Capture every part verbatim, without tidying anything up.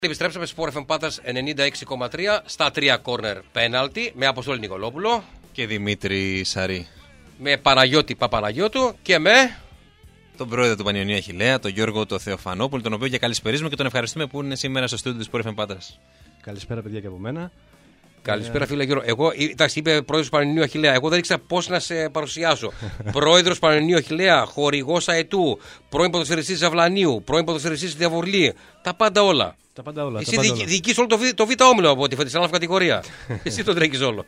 Επιστρέψαμε στο Sport εφ εμ Πάτρας ενενήντα έξι κόμμα τρία στα τρία κόρνερ πέναλτι με Αποστόλη Νικολόπουλο και Δημήτρη Σαρή. Με Παναγιώτη Παπαναγιώτου και με τον πρόεδρο του Πανιωνίου Αχιλλέα, τον Γιώργο το Θεοφανόπουλο, τον οποίο και καλησπερίζουμε και τον ευχαριστούμε που είναι σήμερα στο στούντιο του Sport εφ εμ Πάτρας. Καλησπέρα, παιδιά, και από μένα. Καλησπέρα, φίλε Γιώργο. Εγώ, εντάξει, είπε πρόεδρος του Πανιωνίου Αχιλλέα. Εγώ δεν ήξερα πώς να σε παρουσιάσω. Πρόεδρος του Πανιωνίου Αχιλλέα, χορηγός Αετού, πρώην ποδοσφαιριστής Ζαβλανίου, πρώην ποδοσφαιριστής Διαβουρλή. Τα πάντα όλα. Τα πάντα όλα. Εσύ δι, διοικείς όλο το, β, το β' όμιλο από τη φετινή κατηγορία. Εσύ το τρέχεις όλο.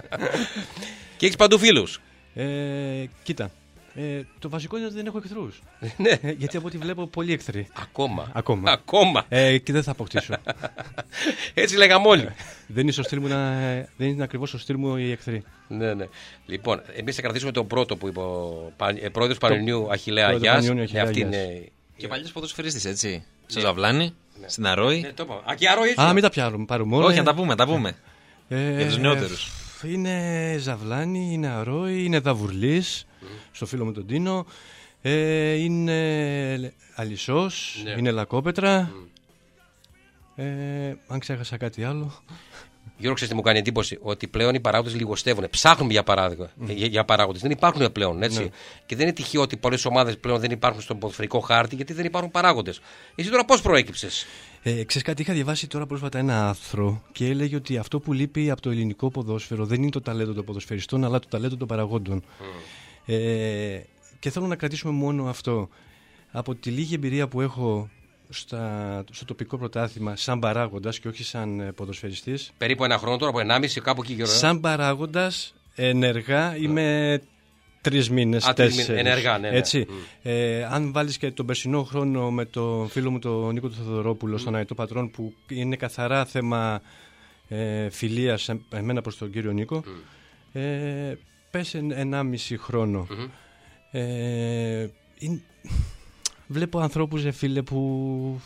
Και έχεις παντού φίλους. Ε, κοίτα. Ε, το βασικό είναι ότι δεν έχω εχθρούς. Ναι. Γιατί από ό,τι βλέπω πολλοί εχθροί. Ακόμα. Ακόμα. Ακόμα. Ε, και δεν θα αποκτήσω. Έτσι λέγαμε όλοι. δεν είναι, στο στυλ μου να, δεν είναι ακριβώς στο στυλ μου οι εχθροί. Ναι, ναι. Λοιπόν, εμείς θα κρατήσουμε τον πρώτο που είπε ο πρόεδρος του Πανιωνίου Αχιλλέα. Γεια. Αυτή είναι. Και παλιός ποδοσφαιρίστης, έτσι. Στο Ζαβλάνι, στην Αρρώη. Ναι, το είπα. Α, και Αρρώη, έτσι. Α, μην τα πιάνουμε. Πάρουμε όλα. Όχι, να τα πούμε, τα πούμε. Ε, Για τους νεότερους. Είναι Ζαβλάνι, είναι Αρρώη, είναι Δαβουρλής, mm. στο φίλο μου τον Τίνο. Ε, είναι Αλισσός, ναι. είναι Λακόπετρα. Mm. Ε, αν ξέχασα κάτι άλλο. Γιώργο, ξέρεις τι μου κάνει εντύπωση? Ότι πλέον οι παράγοντες λιγοστεύουν. Ψάχνουν για, παράδειγμα, mm. για, για παράγοντες. Δεν υπάρχουν πλέον. Έτσι. Ναι. Και δεν είναι τυχαίο ότι πολλές ομάδες πλέον δεν υπάρχουν στον ποδοσφαιρικό χάρτη γιατί δεν υπάρχουν παράγοντες. Εσύ τώρα πώς προέκυψες? Ε, ξέρεις κάτι, είχα διαβάσει τώρα πρόσφατα ένα άρθρο και έλεγε ότι αυτό που λείπει από το ελληνικό ποδόσφαιρο δεν είναι το ταλέντο των ποδοσφαιριστών, αλλά το ταλέντο των παραγόντων. Mm. Ε, και θέλω να κρατήσουμε μόνο αυτό. Από τη λίγη εμπειρία που έχω στα, στο τοπικό πρωτάθλημα, σαν παράγοντας και όχι σαν ποδοσφαιριστής. Περίπου ένα χρόνο τώρα, από ενάμιση, κάπου εκεί γύρω. Σαν παράγοντας, ενεργά mm. είμαι. Τρεις μήνες, τέσσερις. Ενεργά, ναι, ναι. Έτσι. Mm. Ε, αν βάλεις και τον περσινό χρόνο με τον φίλο μου τον Νίκο του Θεοδωρόπουλο mm. στον Αετό Πατρών, που είναι καθαρά θέμα ε, φιλίας εμένα προς τον κύριο Νίκο, mm. ε, πες ενάμιση χρόνο. Mm-hmm. Ε, είναι, βλέπω ανθρώπους, ε, φίλε, που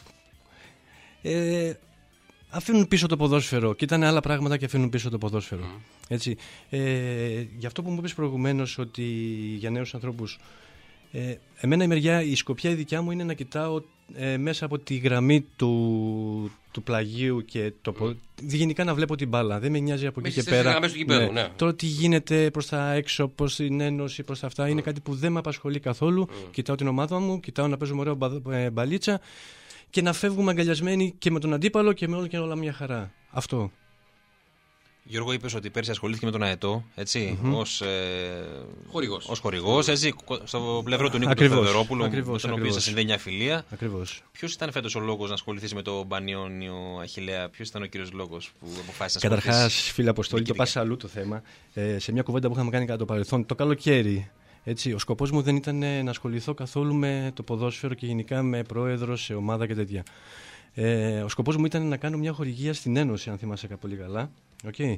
ε, αφήνουν πίσω το ποδόσφαιρο. Κοίτανε άλλα πράγματα και αφήνουν πίσω το ποδόσφαιρο. Mm. Έτσι. Ε, γι' αυτό που μου είπες προηγουμένως ότι για νέους ανθρώπους, ε, εμένα η μεριά, η σκοπιά η δικιά μου είναι να κοιτάω ε, μέσα από τη γραμμή του, του πλαγίου και το, mm. γενικά να βλέπω την μπάλα. Δεν με νοιάζει από εκεί και πέρα. Του γηπέδου, ναι. Ναι. Τώρα τι γίνεται προς τα έξω, προς την ένωση, προς τα αυτά, mm. είναι κάτι που δεν με απασχολεί καθόλου. Mm. Κοιτάω την ομάδα μου, κοιτάω να παίζουμε ωραίο μπα, ε, μπαλίτσα και να φεύγουμε αγκαλιασμένοι και με τον αντίπαλο και με όλο και όλα μια χαρά. Αυτό. Γιώργο, είπες ότι πέρσι ασχολήθηκε με τον Αετό, έτσι, mm-hmm. ως, ε, χορηγός. ως χορηγός, έτσι, στο πλευρό του Νίκου ακριβώς, του Θεοδωρόπουλου, ακριβώς, με τον οποίο σας συνδέει μια φιλία. Ακριβώς. Ποιος ήταν φέτος ο λόγος να ασχοληθείς με τον Πανιώνιο Αχιλλέα, ποιος ήταν ο κύριος λόγος που αποφάσισες να ασχοληθείς? Καταρχάς, φίλε Αποστόλη, το πας αλλού το θέμα. Ε, σε μια κουβέντα που είχαμε κάνει κατά το παρελθόν, το καλοκαίρι. Έτσι, ο σκοπός μου δεν ήταν να ασχοληθώ καθόλου με το ποδόσφαιρο και γενικά με πρόεδρο σε ομάδα και τέτοια. Ε, ο σκοπός μου ήταν να κάνω μια χορηγία στην Ένωση, αν θυμάσαι πολύ καλά. Okay.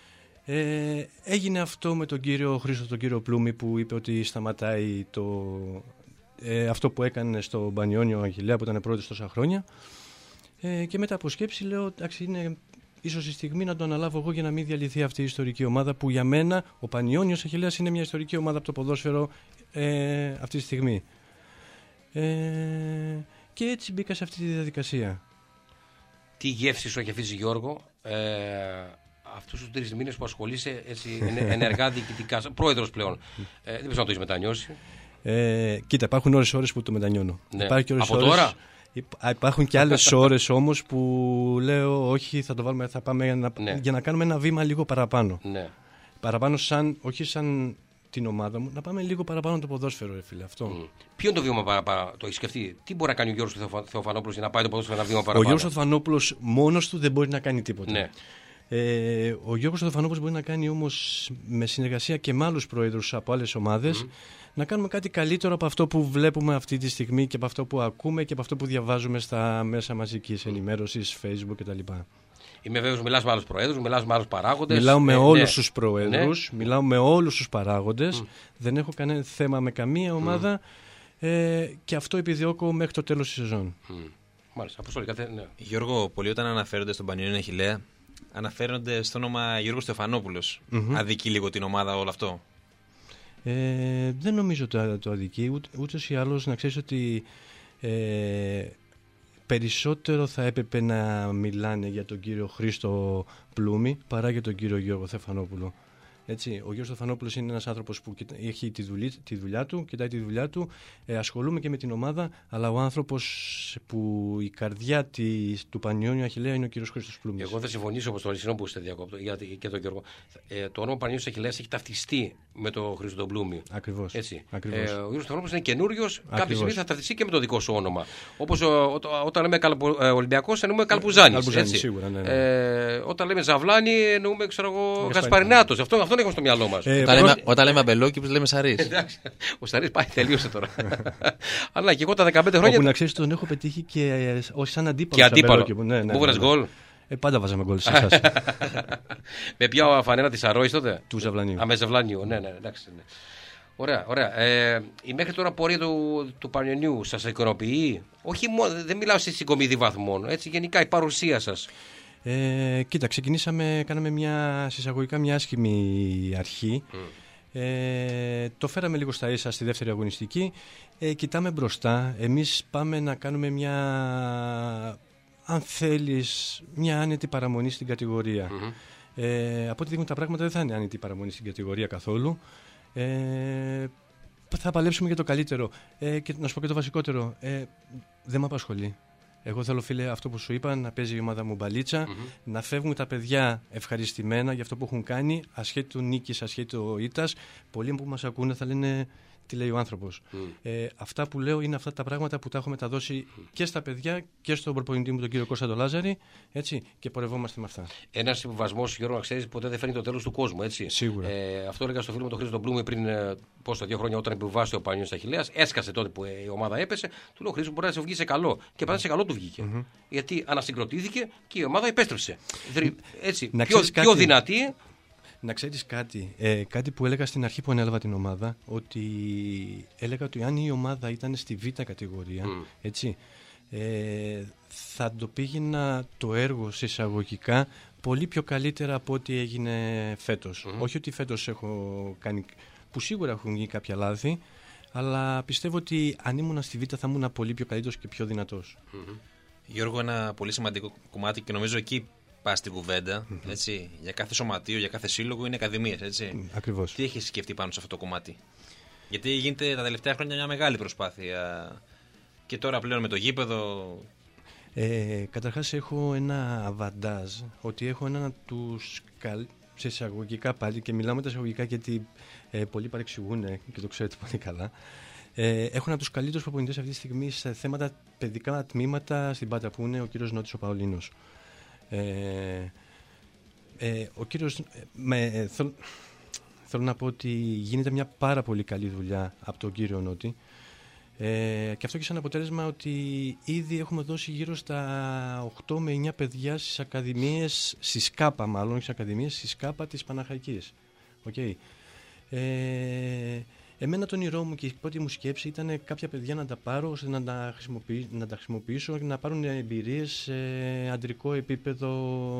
Ε, έγινε αυτό με τον κύριο Χρήστο, τον κύριο Πλούμη, που είπε ότι σταματάει το, ε, αυτό που έκανε στο Πανιώνιο Αχιλλέα, που ήταν πρόεδρος τόσα χρόνια. Ε, και μετά από σκέψη λέω, εντάξει, είναι ίσως η στιγμή να το αναλάβω εγώ για να μην διαλυθεί αυτή η ιστορική ομάδα, που για μένα ο Πανιώνιος Αχιλλέας είναι μια ιστορική ομάδα από το ποδόσφαιρο ε, αυτή τη στιγμή. Ε, και έτσι μπήκα σε αυτή τη διαδικασία. Τι γεύση σου έχει αφήσει, Γιώργο, ε, αυτούς τους τρεις μήνες που ασχολείσαι έτσι, ενεργά διοικητικά, πρόεδρος πλέον? Ε, δεν ξέρω να το έχεις μετανιώσει. Ε, κοίτα, υπάρχουν ώρες ώρες που το μετανιώνω. Ναι. Ώρες, από τώρα? Υπάρχουν και άλλες ώρες όμως που λέω όχι, θα το βάλουμε, θα πάμε για να, ναι. για να κάνουμε ένα βήμα λίγο παραπάνω. Ναι. Παραπάνω σαν, όχι σαν την ομάδα μου, να πάμε λίγο παραπάνω το ποδόσφαιρο, ρε φίλε, αυτό. Mm. Ποιο είναι το βήμα παραπάνω, το έχεις σκεφτεί? Τι μπορεί να κάνει ο Γιώργος Θεοφανόπουλος για να πάει το ποδόσφαιρο ένα βήμα παραπάνω? Ο Γιώργος Θεοφανόπουλος μόνος του δεν μπορεί να κάνει τίποτα. Ναι. Ε, ο Γιώργος Θεοφανόπουλος μπορεί να κάνει όμως με συνεργασία και με άλλους πρόεδρους από άλλες ομάδες mm. να κάνουμε κάτι καλύτερο από αυτό που βλέπουμε αυτή τη στιγμή και από αυτό που ακούμε και από αυτό που διαβάζουμε στα μέσα μαζικής ενημέρωσης, Facebook κτλ. Είμαι βέβαιος, μιλάς με άλλους προέδρους, μιλάς με άλλους παράγοντες. Μιλάω με ε, όλους ναι. τους προέδρους, ναι. μιλάω με όλους τους παράγοντες. Mm. Δεν έχω κανένα θέμα με καμία ομάδα mm. ε, και αυτό επιδιώκω μέχρι το τέλος της σεζόν. Mm. Μάλιστα, Αποστόλη, κάθε, ναι. Γιώργο, πολλοί όταν αναφέρονται στον Πανιώνιο Αχιλλέα αναφέρονται στο όνομα Γιώργος Θεοφανόπουλος. Mm-hmm. Αδικεί λίγο την ομάδα όλο αυτό? Ε, δεν νομίζω το, το αδικεί, ούτε, ούτε ή άλλως να ξέρεις ότι ε, περισσότερο θα έπρεπε να μιλάνε για τον κύριο Χρήστο Πλούμη παρά για τον κύριο Γιώργο Στεφανόπουλο. Έτσι, ο Γιώργος Στεφανόπουλος είναι ένας άνθρωπος που έχει τη δουλειά, τη δουλειά του, κοιτάει τη δουλειά του, ε, ασχολούμαι και με την ομάδα, αλλά ο άνθρωπος που η καρδιά της, του Πανιόνιου Αχιλλέα είναι ο κύριος Χρήστος Πλούμης. Εγώ θα συμφωνήσω όπως το Αρισινό που είστε διακόπτω και τον Γιώργο. Ε, το όνομα Πανιόνιος Αχιλλέας έχει ταυτιστεί με τον Χρήστο Πλούμη. Ακριβώς. Έτσι. Ακριβώς. Ε, ο Γιώργος Στεφανόπουλος είναι καινούριος, κάποια στιγμή θα ταυτιστεί και με το δικό σου όνομα. Όπως όταν λέμε καλπου, ε, Ολυμπιακός εννοούμε Καλπουζάνης. Σίγουρα, ναι, ναι. Ε, όταν λέμε Ζαβλάνη εννοούμε Γασπαρινάτος. Αυτό, αυτό έχουμε στο μυαλό μας. Ε, όταν, λέμε, όταν λέμε Αμπελόκηπος λέμε Σαρής. Ο Σαρής πάει, τελείωσε τώρα. Αλλά και εγώ τα δεκαπέντε χρόνια. Όπου να ξέρεις τον έχω πετύχει και όχι σαν αντίπαλο. Και αντίπαλο. Ναι, ναι, ναι, ναι. γκολ. Ε, πάντα βάζαμε γκολ σε εσάς. Με ποια φανέλα της Αρρώης τότε? Του Ζαβλανίου. Α, με Ζαβλανίου, ναι, ναι, εντάξει. Ναι. Ωραία, ωραία. Ε, η μέχρι τώρα πορεία του, του Πανιωνιού σας ικανοποιεί? Όχι μόνο, δεν μιλάω σε συγκομιδή βαθμών, έτσι γενικά η παρουσία σας. Ε, κοίτα, ξεκινήσαμε, κάναμε μια συσσαγωγικά μια άσχημη αρχή. Mm. Ε, το φέραμε λίγο στα ίσα στη δεύτερη αγωνιστική. Ε, κοιτάμε μπροστά. Εμείς πάμε να κάνουμε μια, αν θέλεις, μια άνετη παραμονή στην κατηγορία. Mm-hmm. Ε, από ό,τι δείχνουν τα πράγματα δεν θα είναι άνετη παραμονή στην κατηγορία καθόλου. Ε, θα παλέψουμε για το καλύτερο. Ε, και να σου πω και το βασικότερο. Ε, δεν με απασχολεί. Εγώ θέλω, φίλε, αυτό που σου είπα, να παίζει η ομάδα μου μπαλίτσα, mm-hmm. να φεύγουν τα παιδιά ευχαριστημένα για αυτό που έχουν κάνει, ασχέτω νίκης, ασχέτω ήττας. Πολλοί που μας ακούνε θα λένε τι λέει ο άνθρωπος. Mm. Ε, αυτά που λέω είναι αυτά τα πράγματα που τα έχω μεταδώσει mm. και στα παιδιά και στον προπονητή μου, τον κύριο Κώστα τον Λάζαρη, έτσι, και πορευόμαστε με αυτά. Ένας συμβιβασμός, Γιώργο, να ξέρεις, ποτέ δεν φέρνει το τέλος του κόσμου, έτσι. Σίγουρα. Ε, αυτό έλεγα στο φίλο μου τον Χρήστο Πλούμη πριν πόσα δύο χρόνια, όταν επιβάσει ο Πανιόνιος Αχιλλέας, έσκασε τότε που η ομάδα έπεσε. Του λέω: Χρήστο, μπορεί να σε βγει σε καλό. Και πάντα σε καλό του βγήκε. Mm-hmm. Γιατί ανασυγκροτήθηκε και η ομάδα επέστρεψε. Έτσι, πιο, πιο δυνατή. Να ξέρεις κάτι, ε, κάτι που έλεγα στην αρχή που ανέλαβα την ομάδα, ότι έλεγα ότι αν η ομάδα ήταν στη β' κατηγορία, mm. έτσι, ε, θα το πήγαινα το έργο σε εισαγωγικά πολύ πιο καλύτερα από ό,τι έγινε φέτος. Mm-hmm. Όχι ότι φέτος έχω κάνει, που σίγουρα έχουν γίνει κάποια λάθη, αλλά πιστεύω ότι αν ήμουν στη β' θα ήμουν πολύ πιο καλύτερος και πιο δυνατός. Mm-hmm. Γιώργο, ένα πολύ σημαντικό κομμάτι και νομίζω εκεί πας στην κουβέντα, mm-hmm. έτσι, για κάθε σωματείο, για κάθε σύλλογο είναι ακαδημίες, έτσι. Ακριβώς. Τι έχεις σκεφτεί πάνω σε αυτό το κομμάτι? Γιατί γίνεται τα τελευταία χρόνια μια μεγάλη προσπάθεια και τώρα πλέον με το γήπεδο. Ε, καταρχάς έχω ένα αβαντάζ, ότι έχω έναν από τους καλ... σε εισαγωγικά πάλι, και μιλάμε τα εισαγωγικά γιατί ε, πολλοί παρεξηγούν και το ξέρετε πολύ καλά. Ε, έχω ένα από τους καλύτερους προπονητές αυτή τη στιγμή σε θέματα παιδικά τμήματα στην Πάτρα, που είναι ο κύριος Νότης ο Παολίνος. Ε, ε, ο κύριος, με, ε, θέλ, θέλω να πω ότι γίνεται μια πάρα πολύ καλή δουλειά από τον κύριο Νότη, ε, και αυτό και σαν αποτέλεσμα ότι ήδη έχουμε δώσει γύρω στα οκτώ με εννιά παιδιά στις ακαδημίες, στη ΣΚΑΠΑ μάλλον, στις ακαδημίες, στη ΣΚΑΠΑ της Παναχαϊκής. Okay. Ε, εμένα το όνειρό μου και η πρώτη μου σκέψη ήταν κάποια παιδιά να τα πάρω ώστε να τα, να τα χρησιμοποιήσω και να πάρουν εμπειρίες σε αντρικό επίπεδο,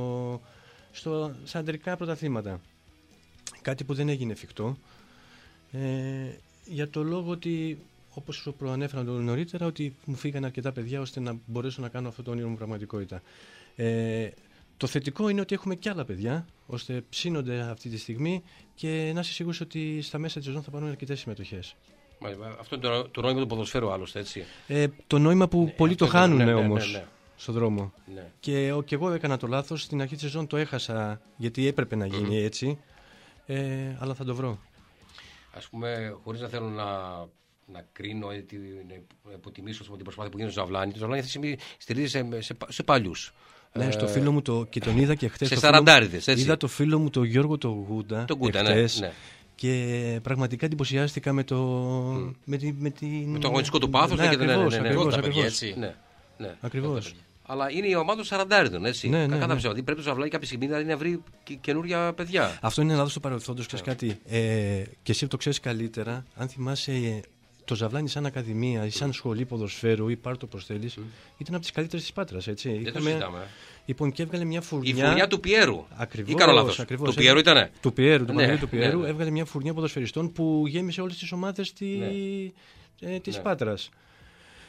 στο, σε αντρικά πρωταθλήματα. Κάτι που δεν έγινε εφικτό. Ε, για το λόγο ότι, όπως σου προανέφερα νωρίτερα, ότι μου φύγανε αρκετά παιδιά ώστε να μπορέσω να κάνω αυτό το όνειρο μου πραγματικότητα. Ε, Το θετικό είναι ότι έχουμε και άλλα παιδιά, ώστε ψήνονται αυτή τη στιγμή, και να είσαι σίγουρος ότι στα μέσα της σεζόν θα πάρουν αρκετές συμμετοχές. Αυτό είναι το, το νόημα του ποδοσφαίρου, άλλωστε, έτσι. Ε, το νόημα που ναι, πολλοί το χάνουν, ναι, ναι, όμως, ναι, ναι, ναι. στον δρόμο. Ναι. Και, και εγώ έκανα το λάθος, στην αρχή της σεζόν το έχασα, γιατί έπρεπε να γίνει mm-hmm. έτσι, ε, αλλά θα το βρω. Ας πούμε, χωρίς να θέλω να... να κρίνω ή να υποτιμήσω την προσπάθεια που γίνει στο Ζαβλάνι. Το Ζαβλάνι αυτή τη στιγμή στηρίζεται σε, σε, σε παλιούς. Ναι, ε, στο φίλο μου το, και τον είδα και χτες. Σε σαραντάριδες, έτσι. Είδα το φίλο μου τον Γιώργο τον Γούντα, το Γούντα εχθές, ναι, ναι. Και πραγματικά εντυπωσιάστηκα με το, mm. με, τη, με, την... με το αγωνιστικό του πάθος. Ναι, ναι, ακριβώς, ναι, ναι, ναι, ακριβώς, ναι, ακριβώς, έτσι. Ναι, ναι. Ακριβώς. Αλλά είναι η ομάδα των σαραντάριδων, έτσι. Ναι, ναι, Κατά ναι. ψέματα. Πρέπει το Ζαβλάνι κάποια στιγμή να βρει καινούρια παιδιά. Αυτό είναι λάθος του παρελθόντος, ξέρεις yeah. κάτι. Ε, και εσύ το ξέρεις καλύτερα, αν θυμάσαι. Το Ζαβλάνι σαν ακαδημία ή σαν σχολή ποδοσφαίρου ή πάρ' το πώς θέλεις, mm. ήταν από τις καλύτερες της Πάτρας, έτσι. Δεν Είχαμε... το συζητάμε. Λοιπόν, και έβγαλε μια φουρνιά. Η φουρνιά του Πιέρου. Ακριβώς. Ή κάνω λάθος. Ακριβώς. Του Πιέρου ήτανε. Του Πιέρου, του ναι, ναι, του Πιέρου. Ναι, ναι. Έβγαλε μια φουρνιά ποδοσφαιριστών που γέμισε όλες τις ομάδες τη... ναι. ε, της ναι. Πάτρας.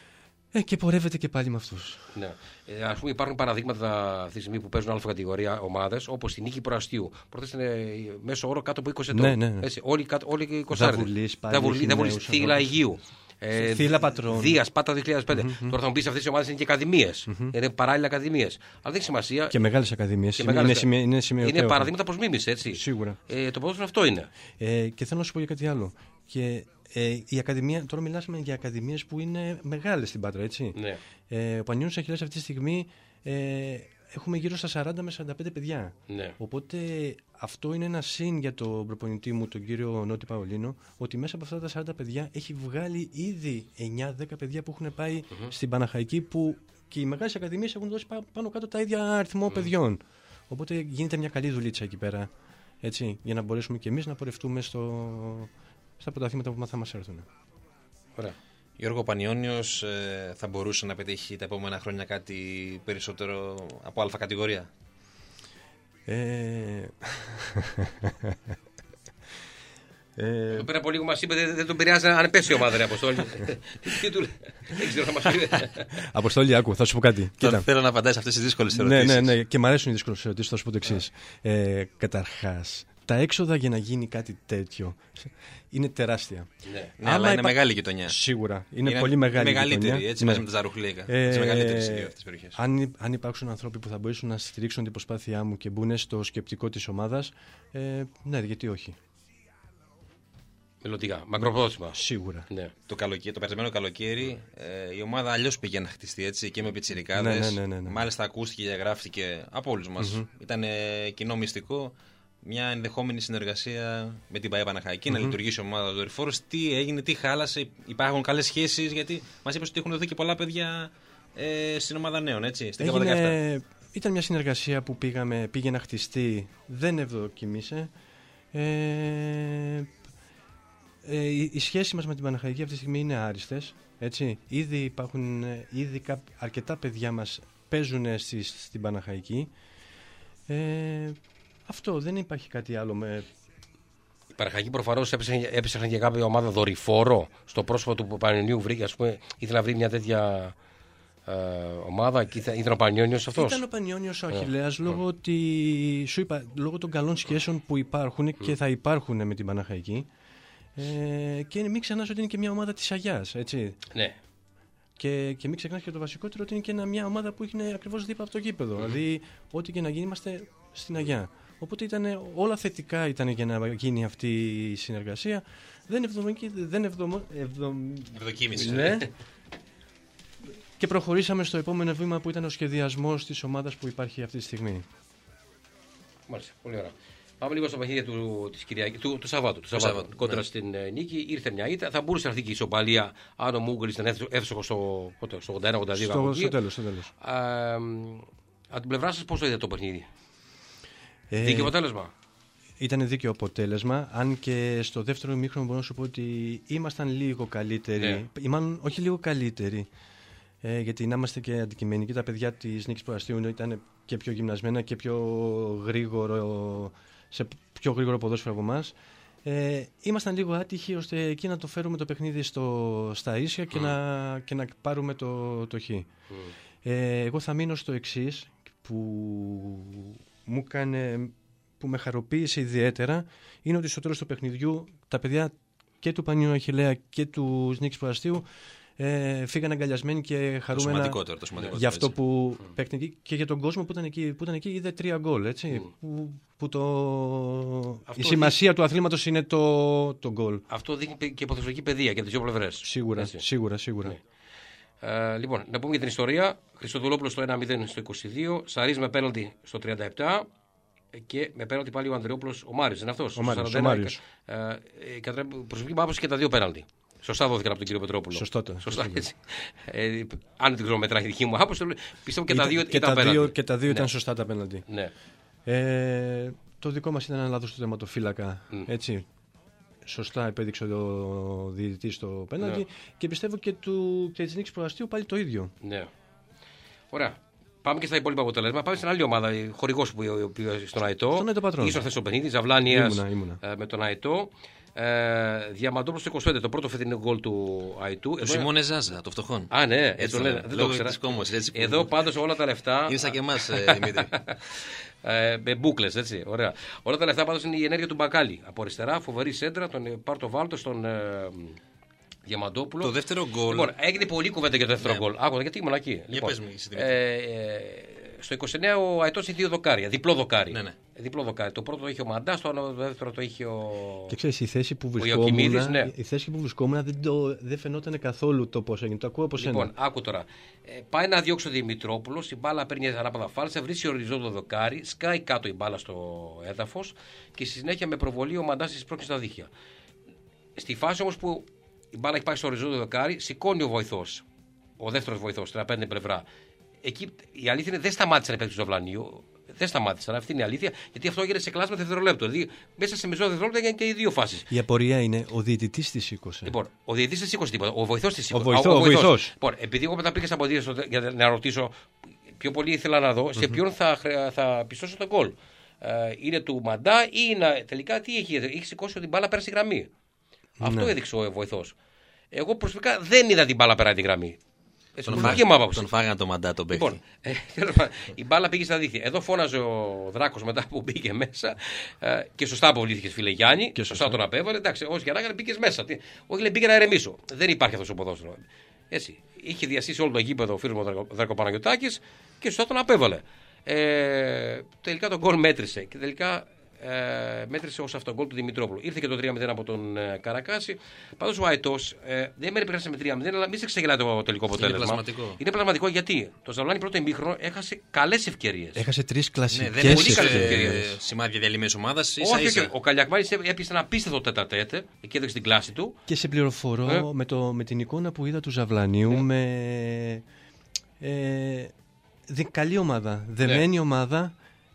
Ε, και πορεύεται και πάλι με αυτούς. Ναι. Ε, ας πούμε, υπάρχουν παραδείγματα αυτή τη στιγμή που παίζουν αλφα κατηγορία ομάδες, όπως η Νίκη Προαστίου. Πρώτα ήταν μέσο όρο κάτω από είκοσι ετών. Ναι, ναι, ναι. Έτσι, όλοι, όλοι είκοσι. Δαβουλής, Δαβουλής, Θήλα Αιγείου. Ε, Θήλα Πατρών. Δίας, Πάτα δύο χιλιάδες πέντε. Mm-hmm. Τώρα θα μου πει αυτές οι ομάδες είναι και ακαδημίες. Mm-hmm. Είναι παράλληλα ακαδημίες. Αλλά δεν έχει σημασία. Και μεγάλες ακαδημίες. Και μεγάλες... Είναι, είναι, είναι, είναι παραδείγματα προς μίμηση, έτσι. Σίγουρα. Ε, το ποδόσφαιρο αυτό είναι. Ε, και θέλω να σου πω για κάτι άλλο. Και ε, η Ακαδημία, τώρα μιλάμε για ακαδημίες που είναι μεγάλες στην Πάτρα, έτσι. Ναι. Ε, ο Πανιόνιος Αχιλλέας αυτή τη στιγμή ε, έχουμε γύρω στα σαράντα με σαράντα πέντε παιδιά. Ναι. Οπότε αυτό είναι ένα συν για τον προπονητή μου, τον κύριο Νότι Παολίνο, ότι μέσα από αυτά τα σαράντα παιδιά έχει βγάλει ήδη εννιά δέκα παιδιά που έχουν πάει mm-hmm. στην Παναχαϊκή, που και οι μεγάλες ακαδημίες έχουν δώσει πάνω κάτω τα ίδια αριθμό mm-hmm. παιδιών. Οπότε γίνεται μια καλή δουλίτσα εκεί πέρα, έτσι, για να μπορέσουμε και εμείς να πορευτούμε στο, στα πρωταθλήματα που θα μας έρθουν. Ωραία. Γιώργο, ο Πανιόνιος ε, θα μπορούσε να πετύχει τα επόμενα χρόνια κάτι περισσότερο από αλφα κατηγορία? Ε... Εδώ πέρα από λίγο μας είπε δεν, δεν τον επηρεάζει αν πέσει η ομάδα, ρε Αποστόλη. Τι του λέει, δεν ξέρω, θα μας πει. Αποστόλη, άκου, θα σου πω κάτι. Κοίτα. Θέλω να απαντάς αυτές τις δύσκολες ερωτήσεις. Ναι, ναι, ναι, και μου αρέσουν οι δύσκολες ερωτήσεις, θα σου πω το εξής. Ε, καταρχάς, τα έξοδα για να γίνει κάτι τέτοιο είναι τεράστια. Ναι, ναι, αλλά είναι υπά... μεγάλη γειτονιά. Σίγουρα. Είναι, είναι πολύ μεγάλη μεγαλύτερη, γειτονιά. Έτσι, ναι. μαζί με τα Ζαρουχλίκα. Ε, τις μεγαλύτερες σε αυτές τις περιοχές. Αν, αν υπάρξουν άνθρωποι που θα μπορέσουν να στηρίξουν την προσπάθειά μου και μπουν στο σκεπτικό της ομάδας, ε, ναι, γιατί όχι. Μελλοντικά, μακροπρόθεσμα. Σίγουρα. Ναι. Το, καλοκαίρι, το περασμένο καλοκαίρι ε, η ομάδα αλλιώς πήγε να χτιστεί, έτσι, και με πιτσιρικάδες. Ναι, ναι, ναι, ναι, ναι. Μάλιστα ακούστηκε και γράφτηκε από όλους μας. Mm-hmm. Ήταν ε, κοινό μυστικό μια ενδεχόμενη συνεργασία με την ΠΑΕ Παναχαϊκή, mm-hmm. να λειτουργήσει η ομάδα του Δορυφόρος. Τι έγινε, τι χάλασε, υπάρχουν καλές σχέσεις, γιατί μας είπες ότι έχουν δοθεί και πολλά παιδιά ε, στην ομάδα νέων, έτσι, στην Έγινε... δεκαεπτά. Ήταν μια συνεργασία που πήγαμε, πήγε να χτιστεί, δεν ευδοκιμήσε. Ε, ε, η, η σχέση μας με την Παναχαϊκή αυτή τη στιγμή είναι άριστες. Έτσι. Ήδη υπάρχουν ήδη κά, αρκετά παιδιά μας παίζουν στη, στην Παναχαϊκή. Ε, αυτό, δεν υπάρχει κάτι άλλο. Με... Η Παναχαϊκή προφανώς έψαχνε και κάποια ομάδα δορυφόρο στο πρόσωπο του Πανιωνίου. Βρήκε, ας πούμε, ήθελε να βρει μια τέτοια ε, ομάδα και ήταν ο Πανιόνιος αυτός. Ήταν ο Πανιόνιος ο Αχιλλέας yeah. λόγω, ότι, σου είπα, λόγω των καλών σχέσεων που υπάρχουν mm. και θα υπάρχουν με την Παναχαϊκή. Ε, και μην ξεχνάς ότι είναι και μια ομάδα της Αγιάς, έτσι. Ναι. Και, και μην ξεχνάς και το βασικότερο ότι είναι και μια ομάδα που είναι ακριβώς δίπλα από το γήπεδο. Mm. Δηλαδή, ό,τι και να γίνει, είμαστε στην Αγιά. Οπότε ήταν, όλα θετικά ήταν για να γίνει αυτή η συνεργασία. Δεν ευδοκίμησε. Ναι. Και προχωρήσαμε στο επόμενο βήμα που ήταν ο σχεδιασμός της ομάδας που υπάρχει αυτή τη στιγμή. Μάλιστα, πολύ ωραία. Πάμε λίγο στο παιχνίδι του, της Κυριακής, του, του Σαββάτου, του Σαββάτου, Σαββάτου κόντρα ναι. στην ε, Νίκη. Ήρθε μια ήττα. Θα μπορούσε να έρθει και η ισοπαλία αν ο Μούγκολης ήταν εύστοχος στο, στο ογδόντα ένα ογδόντα δύο. Στο, στο τέλος. Στο τέλος. Α, από την πλευρά σας πώς το είδατε το παιχνίδι? Ε, δίκαιο αποτέλεσμα. Ήταν δίκαιο αποτέλεσμα. Αν και στο δεύτερο ημίχρονο μπορώ να σου πω ότι ήμασταν λίγο καλύτεροι. Ναι. Ή μάλλον όχι λίγο καλύτεροι. Ε, γιατί να είμαστε και αντικειμενικοί. Τα παιδιά της Νίκης Προαστίου ήταν και πιο γυμνασμένα και πιο γρήγορο, σε πιο γρήγορο ποδόσφαιρο από εμάς. Ε, ήμασταν λίγο άτυχοι ώστε εκεί να το φέρουμε το παιχνίδι στο, στα ίσια και, mm. να, και να πάρουμε το, το χ. Mm. Ε, εγώ θα μείνω στο εξής που, μου κάνε, που με χαροποίησε ιδιαίτερα, είναι ότι στο τέλος του παιχνιδιού τα παιδιά και του Πανιού Αχιλλέα και του Νίκης Προαστίου Ε, φύγαν αγκαλιασμένοι και χαρούμενα σημαντικότερο, το σημαντικότερο, για αυτό έτσι. που mm. παίχνει και για τον κόσμο που ήταν εκεί, που ήταν εκεί είδε τρία γκολ, έτσι, mm. που, που το... η σημασία δει... του αθλήματος είναι το, το γκολ. Αυτό δείχνει και ποδοσφαιρική παιδεία και από τις δύο πλευρές. Σίγουρα, έτσι. σίγουρα, σίγουρα. Ναι. Ε, λοιπόν, να πούμε για την ιστορία. Χριστοδουλόπουλος στο ένα μηδέν στο είκοσι δύο, Σαρίς με πέναλτι στο τριάντα επτά και με πέναλτι πάλι ο Ανδρεόπουλος, ο Μάριος, είναι αυτός. Ο Μάριος, ο Μάριος. Ε, ε, κατά προσωπική μου άποψη και τα δύο πέναλτι. Σωστά δόθηκαν από τον κύριο Πετρόπουλο. Σωστά. Σωστά, έτσι. Ε, αν δεν ξέρω μετράει η δική μου άποψη, πιστεύω και τα δύο και ήταν τα δύο, και τα δύο ναι. ήταν σωστά τα πέναλτι. Ναι. Ε, το δικό μας ήταν ένα λάθος του τερματοφύλακα. Mm. Έτσι. Σωστά επέδειξε ο διαιτητής το πέναλτι ναι. και πιστεύω και του και της Νίκης Προαστίου πάλι το ίδιο. Ναι. Ωραία. Πάμε και στα υπόλοιπα αποτελέσματα. Πάμε στην άλλη ομάδα, χορηγός που στον Αετό. Στον Αετό Πατρών. Ήσουν χθες στο παιχνίδι, Ζαβλάνιας με τον Αετό. Ε, Διαμαντόπουλος στο είκοσι πέντε, το πρώτο φετινό γκολ του Αϊτού. Του Σιμώνε Ζάζα, το φτωχόν. Α, ναι, έτσι έτσι το λένε. Δεν το ξέρω. Εδώ πάντως όλα τα λεφτά. Είναι σαν και εμάς, Δημήτρη. Ε, με μπούκλες, έτσι. Ωραία. Όλα τα λεφτά πάντως είναι η ενέργεια του Μπακάλι. Από αριστερά, φοβερή σέντρα, τον Πάρτο Βάλτο, στον ε, Διαμαντόπουλο. Το δεύτερο γκολ. Λοιπόν, έγινε πολλή κουβέντα για το δεύτερο γκολ. Ναι. Άκουγα, γιατί ήμουν εκεί. Για λοιπόν, πες μου, ε, ε, στο είκοσι εννέα ο Αϊτός είχε δύο δοκάρια, διπλό δοκάρι. Ναι, ναι. Διπλό δοκάρι. Το πρώτο το είχε ο Μαντάς, το δεύτερο το είχε ο. Και ξέρεις, η θέση που βρισκόμουν, ναι. η θέση που βρισκόμουν δεν, το, δεν φαινόταν καθόλου το πώς έγινε. Το ακούω από σένα. Λοιπόν, άκου τώρα. Ε, πάει να διώξει ο Δημητρόπουλος, η μπάλα παίρνει ανάποδα φάλτσα, βρίσκει οριζόντιο δοκάρι, σκάει κάτω η μπάλα στο έδαφος και στη συνέχεια με προβολή ο Μαντάς τη πρόκειται στα δίχτυα. Στη φάση όμως που η μπάλα έχει πάει στο οριζόντιο δοκάρι, σηκώνει ο βοηθός, ο δεύτερος βοηθός, στην απέναντι πλευρά. Εκεί η αλήθεια είναι δεν σταμάτησε να παίξει το Ζαβλάνιο. Δεν σταμάτησε. Αυτή είναι η αλήθεια. Γιατί αυτό έγινε σε κλάσμα δευτερολέπτο. Δηλαδή μέσα σε μισό δευτερόλεπτο έγιναν και οι δύο φάσεις. Η απορία είναι ο διαιτητής τη σήκωσε. Λοιπόν, ο διαιτητής τη σήκωσε τίποτα. Ο βοηθός τη σήκωσε. Ο βοηθός. Λοιπόν, επειδή εγώ μετά πήγα στα ποδήλια για να ρωτήσω, πιο πολύ ήθελα να δω σε ποιον θα, θα πιστώσω τον γκολ. Ε, είναι του Μαντά ή είναι, τελικά τι έχει, έχει σηκώσει ότι την μπάλα πέρασε τη γραμμή. Ναι. Αυτό έδειξε ο βοηθός. Εγώ προσωπικά δεν είδα την μπάλα πέρασε τη γραμμή. Τον, φά... τον φάγανε το Μαντά τον παίκτη. Λοιπόν, ε, η μπάλα πήγε στα δίχτυα. Εδώ φώναζε ο Δράκος μετά που μπήκε μέσα ε, και σωστά αποβλήθηκε, φίλε Γιάννη. Και σωστά τον απέβαλε. Εντάξει, όσο για να έκανε πήγε μέσα. Τι, όχι, λέει, πήγε να ερεμήσω. Δεν υπάρχει αυτό ο ποδόσφαιρο. Έτσι. Είχε διασύσει όλο το γήπεδο ο φίλος μου ο Δράκο Παναγιωτάκης και σωστά τον απέβαλε. Ε, τελικά τον γκολ μέτρησε και τελικά ε, μέτρησε ως αυτό γκολ του Δημητρόπουλου. Ήρθε και το τρία μηδέν από τον ε, Καρακάση. Πάντως ο Αϊτός ε, δεν με επηρέασε με τρία μηδέν, αλλά μην σε ξεγελάτε το τελικό αποτέλεσμα. Είναι πλασματικό. Είναι πλασματικό γιατί το Ζαβλάνι πρώτο ημίχρονο έχασε καλές ευκαιρίες. Έχασε τρεις κλασικές ναι, δεν πολύ καλές ευκαιρίες. Σημάδια διαλυμένης ομάδας. Όχι, όχι. Ο Καλιακμάνης έπιασε ένα απίστευτο τέτα-τέτε, εκεί έδειξε την κλάση του. Και σε πληροφορώ ε? με, το, με την εικόνα που είδα του Ζαβλανίου ε? με. Ε, δε, καλή ομάδα, δεμένη ε? ομάδα.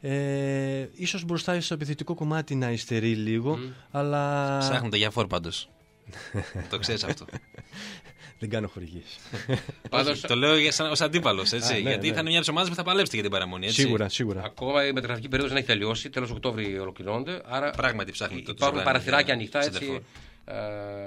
Ε, ίσως μπροστά στο επιθετικό κομμάτι να υστερεί λίγο, mm. αλλά... Ψάχνονται για φόρ πάντως. Το ξέρεις αυτό. Δεν κάνω χορηγίες. Πάντως το λέω ως αντίπαλος, έτσι. Α, ναι, γιατί ναι. θα είναι μια από τις ομάδες που θα παλέψετε για την παραμονή. Έτσι. Σίγουρα, σίγουρα. Ακόμα η μεταγραφική περίοδος δεν έχει τελειώσει. Τέλος Οκτώβρη ολοκληρώνονται. Άρα πράγματι ψάχνουμε το υπάρχουν παραθυράκια ανοιχτά έτσι, ε,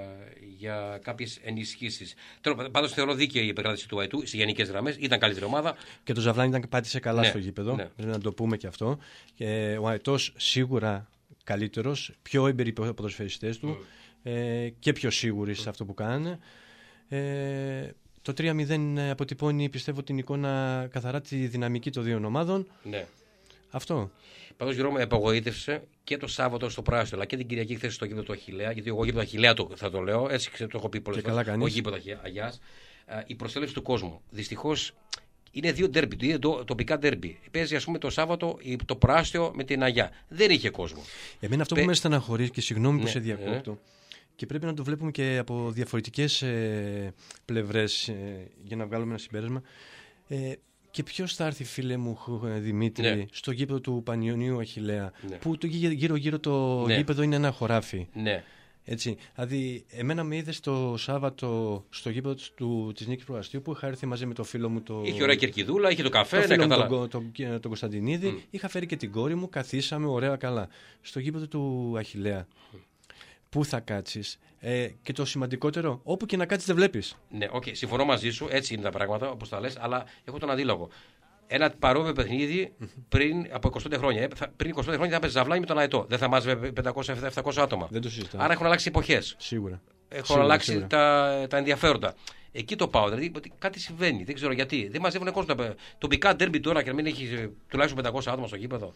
για κάποιες ενισχύσεις. Πάντως θεωρώ δίκαιη η επικράτηση του Αϊτού σε γενικές γραμμές. Ήταν καλύτερη ομάδα. Και το Ζαβλάνι ήταν πάτησε καλά ναι, στο γήπεδο. Ναι. Πρέπει να το πούμε και αυτό. Και ο Αϊτός σίγουρα καλύτερος, πιο έμπειροι ποδοσφαιριστές του mm. ε, και πιο σίγουροι σε αυτό που κάνανε. Ε, το τρία μηδέν αποτυπώνει, πιστεύω, την εικόνα καθαρά τη δυναμική των δύο ομάδων. Ναι. Αυτό. Πάντως Γιώργο με απογοήτευσε και το Σάββατο στο Πράσινο, αλλά και την Κυριακή χθες στο γήπεδο του Αχιλλέα. Γιατί εγώ γήπεδο Αχιλλέα το, θα το λέω, έτσι το έχω πει πολλές φορές. Όχι γήπεδο Αγιάς. Η προσέλευση του κόσμου. Δυστυχώς είναι δύο ντέρμπι, δύο τοπικά ντέρμπι. Παίζει, ας πούμε, το Σάββατο το Πράσινο με την Αγιά. Δεν είχε κόσμο. Εμένα αυτό Πε... που με στεναχωρεί και συγγνώμη ναι, που σε διακόπτω. Ναι. Και πρέπει να το βλέπουμε και από διαφορετικές ε, πλευρές ε, για να βγάλουμε ένα συμπέρασμα. Ε, και ποιος θα έρθει, φίλε μου Δημήτρη, ναι. στο γήπεδο του Πανιωνίου Αχιλλέα, ναι. που το γύρω-γύρω το ναι. γήπεδο είναι ένα χωράφι. Ναι. Έτσι. Δηλαδή, εμένα με είδε το Σάββατο στο γήπεδο του, της Νίκης Προαστίου που είχα έρθει μαζί με το φίλο μου. Το... Είχε ωραία κερκιδούλα, είχε το καφέ, το ναι, φίλο μου, τον, τον, τον, τον Κωνσταντινίδη. Mm. Είχα φέρει και την κόρη μου, καθίσαμε ωραία καλά. Στο γήπεδο του Αχιλλέα. Mm. Πού θα κάτσεις. Ε, και το σημαντικότερο, όπου και να κάτσεις δεν βλέπεις. Ναι, okay, συμφωνώ μαζί σου, έτσι είναι τα πράγματα, όπως τα λες, αλλά έχω τον αντίλογο. Ένα παρόμοιο παιχνίδι πριν από είκοσι πέντε χρόνια. Πριν είκοσι πέντε χρόνια θα έπαιζε Ζαβλάνι με τον Αϊτό. Δεν θα μάζευε πεντακόσια με επτακόσια άτομα. Δεν το συζητάω. Άρα έχουν αλλάξει εποχές. Σίγουρα. Έχουν σίγουρα, αλλάξει σίγουρα. Τα, τα ενδιαφέροντα. Εκεί το πάω. Δηλαδή ότι κάτι συμβαίνει. Δεν ξέρω γιατί. Δεν μαζεύουν κόσμο. Τοπικά ντέρμπι τώρα και να μην έχει τουλάχιστον πεντακόσια άτομα στο γήπεδο.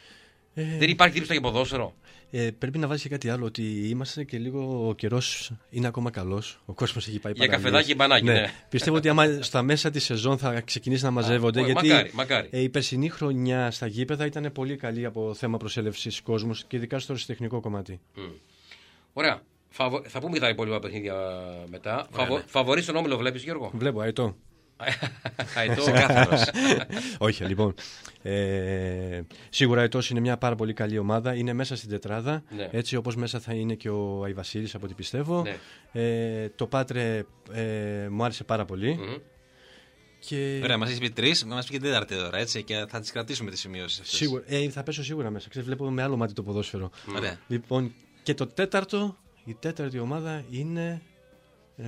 Ε, δεν υπάρχει τύψη για ποδόσφαιρο. Ε, πρέπει να βάλει και κάτι άλλο. Ότι είμαστε και λίγο. Ο καιρός είναι ακόμα καλός. Ο κόσμος έχει πάει για καφεδάκι και μπανάκι. Ναι. Ναι. Πιστεύω ότι άμα στα μέσα τη σεζόν θα ξεκινήσει να μαζεύονται. Α, γιατί μακάρι, μακάρι. Ε, η περσινή χρονιά στα γήπεδα ήταν πολύ καλή από θέμα προσέλευσης κόσμου και ειδικά στο τεχνικό κομμάτι. Mm. Ωραία. Φαβο... Θα πούμε και τα υπόλοιπα παιχνίδια μετά. Φαβο... Ναι. Φαβορί στον όμιλο, βλέπεις, Γιώργο? Βλέπω, Αϊτό. Αϊτό. Όχι, λοιπόν. Ε, σίγουρα Αϊτός είναι μια πάρα πολύ καλή ομάδα. Είναι μέσα στην τετράδα. Ναι. Έτσι όπως μέσα θα είναι και ο Αϊβασίλης, από ό,τι πιστεύω. Ναι. Ε, το Πάτρε ε, μου άρεσε πάρα πολύ. Mm-hmm. Και... Ωραία, μας έχει πει τρεις, μας πει και την τέταρτη τώρα, έτσι, και θα τις κρατήσουμε τις σημειώσεις αυτές. Σίγουρα, ε, θα πέσω σίγουρα μέσα. Ξέρεις, βλέπω με άλλο μάτι το ποδόσφαιρο. Mm. Λοιπόν, και το τέταρτο Η τέταρτη ομάδα είναι. Ε,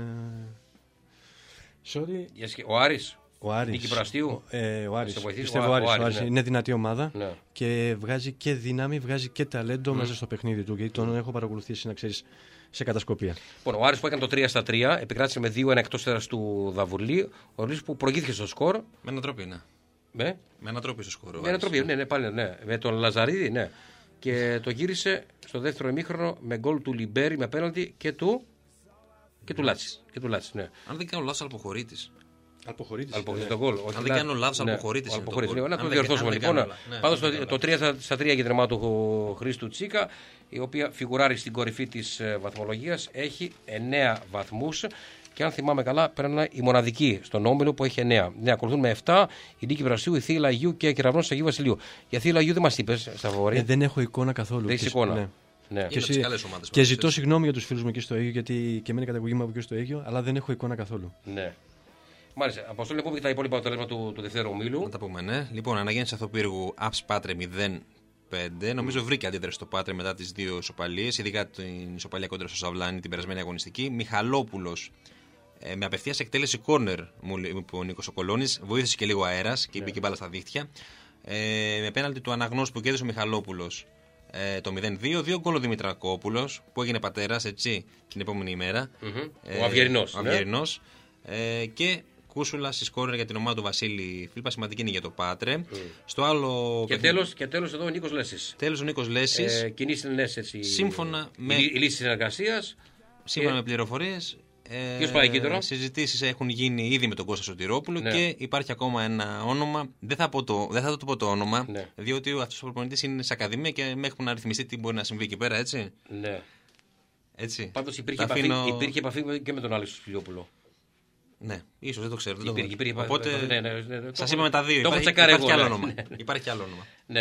sorry. Ο Άρης. Ο Άρης. Νίκη Πραστίου. Ε, ο Άρης. Πιστεύω ο Άρης. Ο Άρης Ναι. είναι δυνατή ομάδα Ναι. και βγάζει και δύναμη, βγάζει και ταλέντο mm. μέσα στο παιχνίδι του. Γιατί τον έχω παρακολουθήσει, να ξέρεις, σε κατασκοπία. Λοιπόν, ο Άρης που έκανε το τρία στα τρία, επικράτησε με δύο ένα εκτός έδρας του Δαβουρλή. Ο Άρης που προηγήθηκε στο σκορ. Με ένα τρόπο είναι. Με, με ένα τρόπο στο σκορ. Με ένα τρόπο, ναι, ναι, πάλι, ναι. Με τον Λαζαρίδη, ναι. Και το γύρισε στο δεύτερο ημίχρονο με γκολ του Λιμπέρι με πέναλτι και του. Και του Λάτση. Και του Λάτση, ναι. Αν δεν κάνω λάθος, Αλποχωρίτης. Αλποχωρίτης. Αλποχωρίτης τον γκολ. Αν δεν κάνω λάθος, Αλποχωρίτης. Να το διορθώσουμε λοιπόν. Πάντως το τρία στα τρία για την ομάδα του Χρήστου Τσίκα, η οποία φιγουράρει στην κορυφή της βαθμολογίας, έχει εννέα βαθμούς. Και αν θυμάμαι καλά, περνάει η μοναδική στον όμιλο που έχει εννέα. Ναι, ακολουθούν με επτά η Νίκη Βρασίου, η Θεία Αγίου και η Κεραυνός Αγίου Βασιλείου. Για Θεία Αγίου δεν μας είπες στα φαβορί. Ε, δεν έχω εικόνα καθόλου. Δεν έχει εικόνα. Ναι. Ναι. Και, εσύ, και ζητώ συγγνώμη για τους φίλους μου εκεί στο Αίγιο, γιατί και εμένα καταγωγή μου από εκεί στο Αίγιο, αλλά δεν έχω εικόνα καθόλου. Ναι. Μάλιστα. Αποστόλη, να πούμε και τα υπόλοιπα αποτελέσματα του, του δευτέρου ομίλου. Να τα πούμε, ναι. Λοιπόν, αναγέννηση Αθοπύργου Αψ Πάτρε μηδέν πέντε. Νομίζω mm. βρήκε αντίδραση στο Πάτρε μετά τις δύο ισοπαλίες, ειδικά την ισοπαλία κόντρα στο Σαβλάνι την περασμένη αγωνιστική. Μιχαλόπουλος ε, με απευθείας εκτέλεση κόρνερ, μου είπε ο Νίκος ο Κολώνης, βοήθησε και λίγο αέρας και μπήκε yeah. μπάλα στα δίχτυα. Ε, με πέναλτι του Αναγνώσου που κέρδισε ο Μιχαλόπουλος ε, το μηδέν δύο. Δύο γκολ ο Δημητρακόπουλος που έγινε πατέρας, έτσι, την επόμενη ημέρα. Mm-hmm. Ε, ο Αυγερινός. Ο Αυγερινός. Ναι. Ε, και Κούσουλα στη σκόρερ για την ομάδα του Βασίλη Φίλιππα, σημαντική είναι για το Πάτρε. Mm. Στο άλλο. Και τέλος, και τέλος εδώ ο Νίκος Λέσης. Τέλος ο Νίκος Λέσης. Ε, κοινή συνενέση έτσι. Σύμφωνα με. Η, η λύση συνεργασίας. Σύμφωνα και... με πληροφορίες. Ε, Ποιος πάει εκεί τώρα? Συζητήσεις έχουν γίνει ήδη με τον Κώστα Σωτηρόπουλο ναι. και υπάρχει ακόμα ένα όνομα. Δεν θα, πω το, δεν θα το πω το όνομα, ναι. διότι αυτός ο προπονητής είναι σε ακαδημία και με έχουν αριθμιστεί τι μπορεί να συμβεί εκεί πέρα, έτσι. Ναι. Έτσι. Πάντως υπήρχε, αφήνω... επαφή, υπήρχε επαφή και με τον Άλεξο Σωτηρόπουλο. Ναι, ίσως δεν το ξέρω. Δεν υπήρχε, το... υπήρχε, Οπότε ναι, ναι, ναι, ναι, σας είπαμε τα δύο. Το υπάρχει, υπάρχει, υπάρχει, εγώ, άλλο ναι. όνομα. υπάρχει άλλο όνομα. Ναι,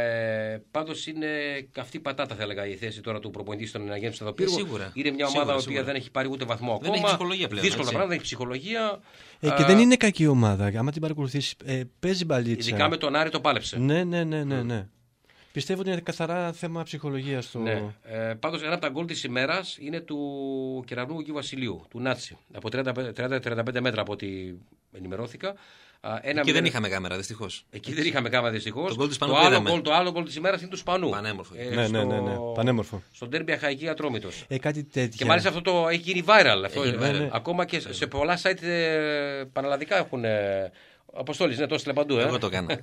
ε, πάντως είναι καυτή πατάτα, θα έλεγα, η θέση τώρα του προπονητή στον Αγέννη Αθοπύργου. Ε, σίγουρα. Είναι μια ομάδα η οποία δεν έχει πάρει ούτε βαθμό ακόμα. Δεν έχει ψυχολογία πλέον. Δύσκολα πράγματα, δεν έχει ψυχολογία. Ε, και α... δεν είναι κακή ομάδα. Άμα την παρακολουθήσει, ε, παίζει μπαλίτσα. Ειδικά με τον Άρη το πάλεψε. Ναι, ναι, ναι, ναι. ναι. Mm. Πιστεύω ότι είναι καθαρά θέμα ψυχολογίας. Το... Ναι. Ε, πάντως ένα από τα γκολ της ημέρας είναι του Κεραυνού Αγίου Βασιλείου, του Νάτσι. Από τριάντα με τριάντα πέντε μέτρα από ό,τι ενημερώθηκα. Ένα εκεί δεν είχαμε κάμερα, δυστυχώς. Εκεί δεν είχαμε κάμερα, δυστυχώς. Το, το, άλλο γκολ, το άλλο γκολ της ημέρας είναι του Σπανού. Πανέμορφο. Ε, ναι, ναι, ναι, ναι. Στο... Πανέμορφο. Στον ντέρμπι Αχαϊκή Ατρόμητος. Ε, κάτι τέτοιο. Και μάλιστα αυτό το έχει γίνει viral. Αυτό, έχει, ε, ναι. Ακόμα και σε πολλά site ε, πανελλαδικά έχουν. Ε, Αποστόλης, ναι, το έστειλε παντού. Ε. Εγώ το έκανα.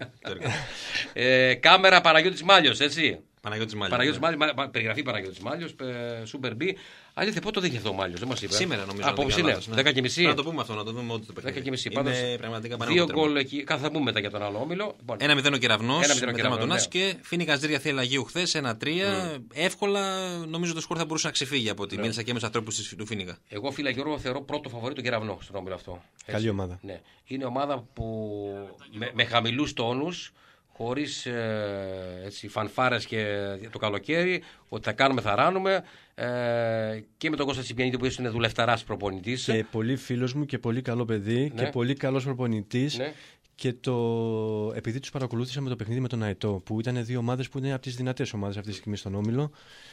ε, κάμερα Παναγιώτης Μάλιος, έτσι. Παναγιώτης Μάλιος. Παναγιώτης Μάλιος, μα, περιγραφή Παναγιώτης Μάλιος, Super B. Αλήθεια, πότε το δείχνει αυτό ο Μάλιος, δεν μας είπε. Σήμερα νομίζω. Απόψε είναι. δέκα και μισή. Να το πούμε αυτό, να το δούμε ό,τι το παιχνίδι. δέκα και μισή. Είναι πραγματικά δύο γκολ εκεί. Κάθε θα πούμε μετά για τον άλλο όμιλο. ένα μηδέν ο Κεραυνός με θέμα του Νάση και Φίνικα Ζήρια Θεία Αγίου χθες ένα τρία. Εύκολα νομίζω το σκορ θα μπορούσε να ξεφύγει από ότι μίλησα και με του ανθρώπου του Φίνικα. Εγώ, φίλα Γιώργο, θεωρώ πρώτο φαβορί τον Κεραυνό στον όμιλο αυτό. Καλή ομάδα. Είναι ομάδα που με χαμηλού τόνου. Χωρίς ε, έτσι, φανφάρες και το καλοκαίρι, ότι θα κάνουμε, θα ράνουμε. Ε, και με τον Κώστα Τσιπιανίτη που είναι δουλευταράς προπονητής. Και πολύ φίλος μου και πολύ καλό παιδί ναι. και πολύ καλός προπονητής. Ναι. Και το... επειδή τους παρακολούθησα με το παιχνίδι με τον Αετό, που ήταν δύο ομάδες που είναι από τις δυνατές ομάδες αυτή τη στιγμή στον Όμιλο,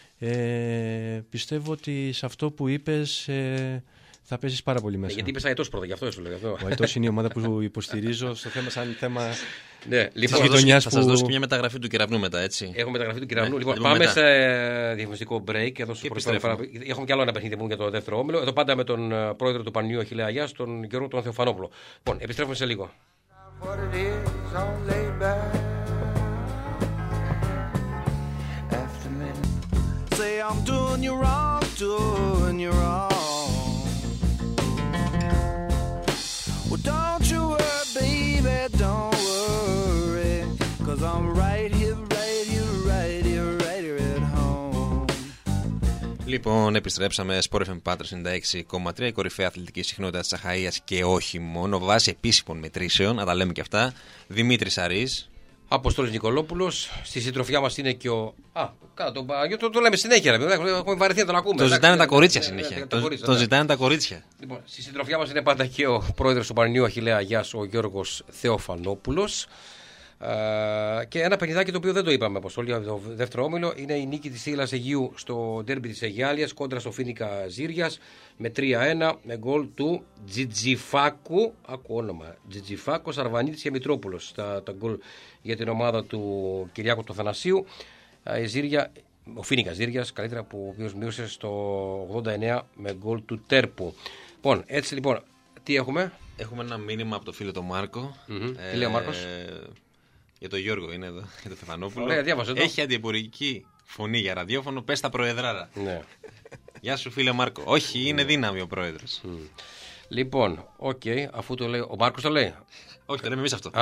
ε, πιστεύω ότι σε αυτό που είπες ε, θα παίζεις πάρα πολύ μέσα. Ε, γιατί είπες Αετός πρώτα, γι' αυτό σου λέω. Ο Αετός είναι η ομάδα που υποστηρίζω στο θέμα σαν θέμα. Ναι, λοιπόν, θα, που... θα σας δώσω και μια μεταγραφή του Κεραυνού μετά, έτσι. Έχουμε μεταγραφή του Κεραυνού. Ναι, λοιπόν, λοιπόν, πάμε μετά. σε διαφημιστικό break. Εδώ και έχουμε κι άλλο ένα παιχνίδι που είναι για το δεύτερο όμιλο. Εδώ πάντα με τον πρόεδρο του Πανιού Αχιλλέα Αγιάς, τον Γιώργο τον Θεοφανόπουλο. Λοιπόν, επιστρέφουμε σε λίγο. Well, don't you worry, baby, don't worry, 'cause I'm right here, right here, right here, right here at home. Λοιπόν, επιστρέψαμε Sport εφ εμ Πάτρα ενενήντα έξι κόμμα τρία, η κορυφαία αθλητική συχνότητα της Αχαΐας και όχι μόνο, βάσει επίσημων μετρήσεων, να τα λέμε και αυτά. Δημήτρης Αρής. Αποστόλης Νικολόπουλος. Στη συντροφιά μας είναι και ο. Α, κάτω, το, το, το λέμε συνέχεια. Ρε, έχουμε βαρεθεί να τον ακούμε. Το ζητάνε τα κορίτσια συνέχεια. Το ζητάνε τα κορίτσια. Λοιπόν, στη συντροφιά μας είναι πάντα και ο πρόεδρος του Πανιού Αχιλλέα Αγιάς, ο Γιώργος Θεοφανόπουλος. Ε, και ένα παιχνιδάκι το οποίο δεν το είπαμε, Αποστόλη, για το δεύτερο όμιλο, είναι η νίκη της Ήλας Αιγείου στο ντέρμπι της Αιγιάλιας κόντρα στο Φίνικα Ζήριας με τρία ένα με γκολ του Τζιτζιφάκου. Άκου όνομα. Τζιτζιφάκου, Αρβανίτης και Μητρόπουλος. Τα, τα γκολ για την ομάδα του Κυριάκου του Θανασίου. Η Ζήρια, ο Φίνικα Ζήριας, καλύτερα, που ο οποίος μείωσε στο ογδόντα εννέα με γκολ του Τέρπου. Λοιπόν, έτσι λοιπόν, τι έχουμε. Έχουμε ένα μήνυμα από το φίλο τον Μάρκο. Mm-hmm. Ε, τι λέει ο Μάρκος? Για τον Γιώργο είναι εδώ, για τον Στεφανόπουλο. Ωραία, διάβασε το. Έχει αντιεμπορική φωνή για ραδιόφωνο, πες τα προεδράρα. Ναι. Γεια σου φίλε Μάρκο. Όχι, είναι δύναμη ο πρόεδρος. Mm. Λοιπόν, οκ, okay, αφού το λέει. Ο Μάρκος το λέει. Όχι, το λέμε εμείς αυτό.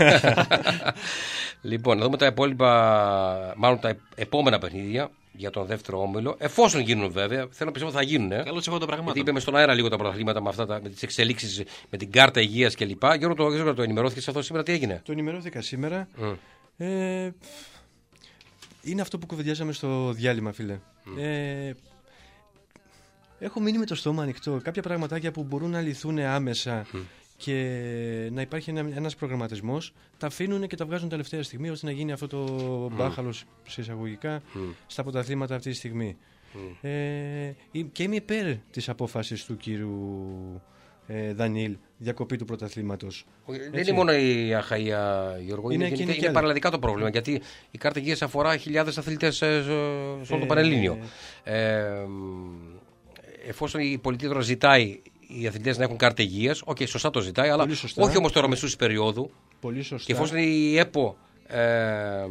Λοιπόν, να δούμε τα υπόλοιπα, μάλλον τα επόμενα παιχνίδια για τον δεύτερο όμιλο. Εφόσον γίνουν βέβαια, θέλω να πιστεύω θα γίνουν. Καλώς εγώ το πράγμα. Γιατί είπαμε στον αέρα λίγο τα πρωταθλήματα με, αυτά, με τις εξελίξεις, με την κάρτα υγείας κλπ. Γιώργο, το, Γιώργο, το ενημερώθηκες αυτό σήμερα, τι έγινε? Το ενημερώθηκα σήμερα. Mm. Ε, είναι αυτό που κουβεντιάζαμε στο διάλειμμα, φίλε. Mm. Ε, έχω μείνει με το στόμα ανοιχτό. Κάποια πραγματάκια που μπορούν να λυθούν άμεσα mm. και να υπάρχει ένα, ένας προγραμματισμός, τα αφήνουν και τα βγάζουν τελευταία στιγμή ώστε να γίνει αυτό το mm. μπάχαλο σε εισαγωγικά mm. στα πρωταθλήματα αυτή τη στιγμή. Mm. Ε, και είμαι υπέρ της απόφασης του κύριου ε, Δανίλ, διακοπή του πρωταθλήματος. Δεν είναι μόνο η Αχαΐα, Γιώργο, είναι, είναι, είναι, είναι παραλληλικά το πρόβλημα, γιατί η κάρτα υγείας αφορά χιλιάδες αθλητές σε όλο το Πανελλήνιο. Ε, ε, εφόσον η πολιτεία τώρα ζητάει οι αθλητές να έχουν κάρτα υγείας, οκ, okay, σωστά το ζητάει, αλλά όχι όμως τώρα μεσούς περίοδου. Πολύ σωστά. Και εφόσον η ΕΠΟ, ε,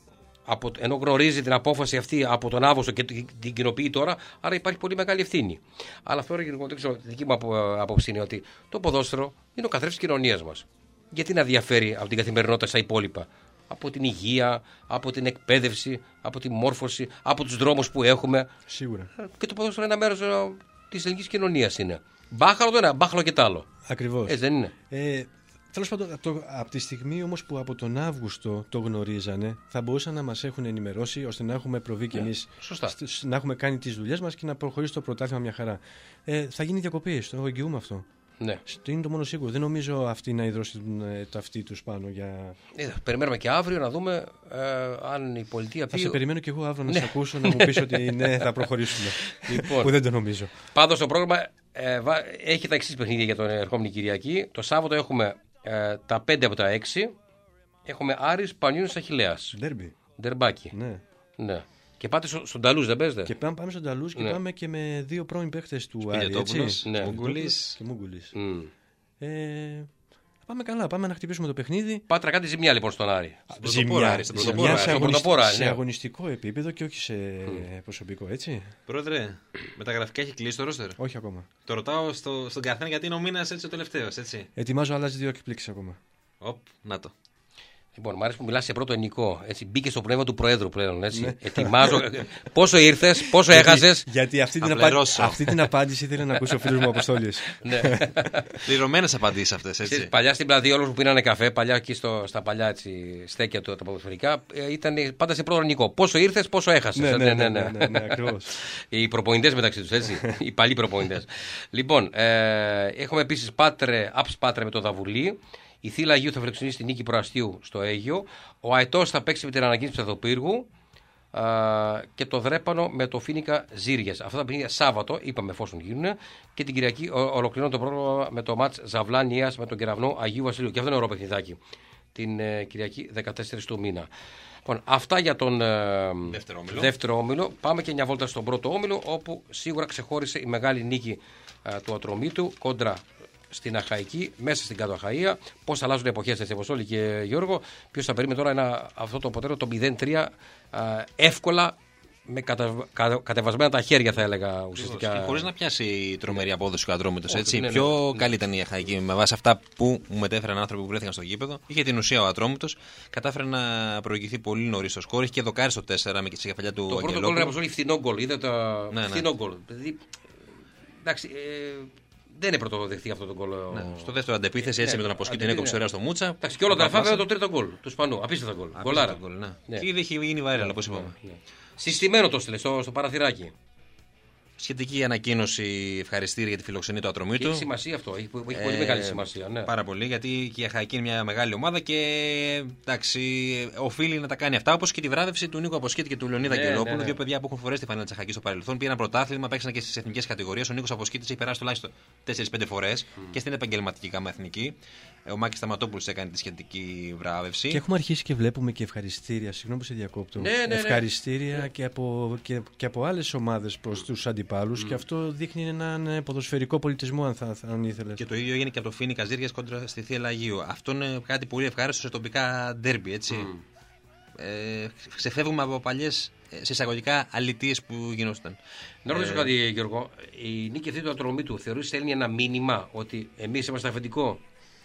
από, ενώ γνωρίζει την απόφαση αυτή από τον Αύγουστο και την κοινοποιεί τώρα, άρα υπάρχει πολύ μεγάλη ευθύνη. Αλλά αυτό, δεν ξέρω, τη δική μου άποψη είναι ότι το ποδόσφαιρο είναι ο καθρέφτης της κοινωνίας μας. Γιατί να διαφέρει από την καθημερινότητα στα υπόλοιπα? Από την υγεία, από την εκπαίδευση, από τη μόρφωση, από τους δρόμους που έχουμε. Σίγουρα. Και το ποδόσφαιρο είναι ένα μέρος της ελληνικής κοινωνίας είναι. Μπάχαλο το ένα, μπάχαλο και το άλλο. Ακριβώς. Έτσι δεν είναι? Ε, Τέλος πάντων, από, το, από τη στιγμή όμως που από τον Αύγουστο το γνωρίζανε, θα μπορούσαν να μας έχουν ενημερώσει ώστε να έχουμε προβεί κι εμείς, yeah, να έχουμε κάνει τις δουλειές μας και να προχωρήσει το πρωτάθλημα μια χαρά. Ε, θα γίνει διακοπή, το εγγυούμε αυτό. Ναι. Είναι το μόνο σίγουρο. Δεν νομίζω αυτοί να υδρώσουν ε, τα αυτοί τους πάνω για. Ε, περιμένουμε και αύριο να δούμε ε, αν η πολιτεία πει. Θα σε περιμένω και εγώ αύριο να σε ακούσω να μου πεις ότι ναι, θα προχωρήσουμε. Λοιπόν, που δεν το νομίζω. Πάντως το πρόγραμμα ε, έχει τα εξής παιχνίδια για τον ερχόμενη Κυριακή. Το Σάββατο έχουμε ε, τα πέντε από τα έξι. Έχουμε Άρης Πανιούνιος Αχιλλέας. Ντέρμπι. Ντερμπάκι. Ναι. Ναι. Και πάτε στο, στον Ταλούς, δεν παίζετε? Και πάμε, πάμε στον Ταλούς και ναι, πάμε και με δύο πρώην παίχτες του Άρη. Ναι. Μουγκουλής και Μουγκουλής. Mm. Ε, πάμε καλά, πάμε να χτυπήσουμε το παιχνίδι. Πάτε να κάνετε ζημιά λοιπόν στον Άρη. Ζημιά, στον ζημιά σε, αγωνιστικό, ναι, σε αγωνιστικό επίπεδο και όχι σε mm. προσωπικό, έτσι. Πρόεδρε, μεταγραφικά έχει κλείσει το ρόστερ? Όχι ακόμα. Το ρωτάω στο, στον καθένα γιατί είναι ο μήνας έτσι ο τελευταίος, έτσι. Ετοιμάζω άλλες δύο εκπλήξεις ακόμα. Οπ, να το. Λοιπόν, μου αρέσει που μιλάς σε πρώτο ενικό. Έτσι, μπήκε στο πνεύμα του Προέδρου πλέον. Έτσι. Ναι. Ετοιμάζω. Πόσο ήρθες, πόσο έχασες. Γιατί αυτή την, απα... αυτή την απάντηση ήθελε να ακούσει ο φίλος μου Αποστόλης. Ναι. Πληρωμένες απαντήσεις αυτές. Έτσι. Ξέρεις, παλιά στην πλατεία, όλους που πίνανε καφέ, παλιά εκεί στο, στα παλιά έτσι, στέκια του τα ποδοσφαιρικά, ήταν πάντα σε πρώτο ενικό. Πόσο ήρθες, πόσο έχασες. Ναι, ναι, ναι, ναι, ναι, ναι, ναι, ακριβώς. Οι προπονητές μεταξύ τους, έτσι. Οι παλιοί προπονητές. Λοιπόν, ε, έχουμε επίσης Πάτρε, Απς Πάτρε με το Δαβουλή. Η Θύλα Αγίου θα φιλοξενήσει την νίκη Προαστίου στο Αίγιο. Ο Αετός θα παίξει με την ανακοίνηση Ψευδοπύργου. Και το Δρέπανο με το Φίνικα Ζήριας. Αυτά τα παιχνίδια Σάββατο, είπαμε εφόσον γίνουν. Και την Κυριακή ολοκληρώνω το πρόγραμμα με το μάτς Ζαβλάνιας με τον Κεραυνό Αγίου Βασιλείου. Και αυτό είναι ωραίο παιχνιδάκι. Την ε, Κυριακή δεκατέσσερις του μήνα. Λοιπόν, αυτά για τον ε, δεύτερο, όμιλο. δεύτερο όμιλο. Πάμε και μια βόλτα στον πρώτο όμιλο, όπου σίγουρα ξεχώρισε η μεγάλη νίκη ε, του Ατρομήτου κόντρα στην Αχαϊκή, μέσα στην Κάτω Αχαΐα. Πώς αλλάζουν οι εποχές, έτσι, Αποστόλη και Γιώργο. Ποιος θα περίμενε τώρα ένα, αυτό το αποτέλεσμα το μηδέν τρία εύκολα, με κατα, κα, κατεβασμένα τα χέρια, θα έλεγα ουσιαστικά. Και χωρίς να πιάσει τρομερή απόδοση ο Ατρόμητος. Έτσι. Ναι, πιο ναι, καλή ήταν η Αχαϊκή με βάση αυτά που μου μετέφεραν άνθρωποι που βρέθηκαν στο γήπεδο. Είχε την ουσία ο Ατρόμητος. Κατάφερε να προηγηθεί πολύ νωρίς στο σκόρ. Είχε και δοκάρι στο τέσσερα με τη κεφαλιά του Αγγελόπουλου. Το πρώτο γκολ είναι Αποστόλη φθηνό γκολ. Είδατε ναι, ναι. φθηνό γκολ. Δηλαδή, εντάξει. Ε, Δεν είναι πρωτοδεχτεί αυτό το γκολ. Ναι. Στο δεύτερο αντεπίθεση, έτσι, ναι, με τον Αποσκή την έκοψε ωραία στο Μούτσα. Εντάξει, και όλα τα αλφάβητα το τρίτο γκολ του Σπανού. Απίστευτο γκολ. Γκολάρα. Ναι. Και ήδη έχει γίνει viral, όπως είπαμε. Συστημένο το στείλε στο, στο παραθυράκι. Σχετική ανακοίνωση, ευχαριστήρια για τη φιλοξενία του Ατρωμίτου. Έχει σημασία αυτό, έχει, έχει πολύ ε, μεγάλη σημασία. Ναι. Πάρα πολύ, γιατί και η Αχαϊκή είναι μια μεγάλη ομάδα και εντάξει, οφείλει να τα κάνει αυτά. Όπως και τη βράβευση του Νίκου Αποσκήτη και του Λεωνίδα ναι, Αγγελόπουλου, ναι, ναι. δύο παιδιά που έχουν φορέσει τη φανέλα της Αχαϊκής στο παρελθόν. Πήραν πρωτάθλημα, παίξαν και στις εθνικές κατηγορίες. Ο Νίκος Αποσκήτης έχει περάσει τουλάχιστον τέσσερις πέντε φορές mm. και στην επαγγελματική γάμα εθνική. Ο Μάκης Σταματόπουλος έκανε τη σχετική βράβευση. Και έχουμε αρχίσει και βλέπουμε και ευχαριστήρια. Συγγνώμη που σε διακόπτω. Ναι, ναι, ναι. Ευχαριστήρια ναι. Και, από, και, και από άλλες ομάδες προς τους αντιπάλους. Mm. Και αυτό δείχνει έναν ποδοσφαιρικό πολιτισμό, αν, θα, αν ήθελες. Και το ίδιο έγινε και από το Φίνι Καζίριας κόντρα στη Θεία Λαγίου. Αυτό είναι κάτι πολύ ευχάριστο σε τοπικά ντέρμπι, έτσι. Mm. Ε, ξεφεύγουμε από παλιές σε εισαγωγικά αλητίες που γινόταν. Να ρωτήσω ε, κάτι, Γιώργο. Η νίκη αυτή του Ατρωμίτου θεωρείς στέλνει ένα μήνυμα ότι εμείς είμαστε αφεντικό?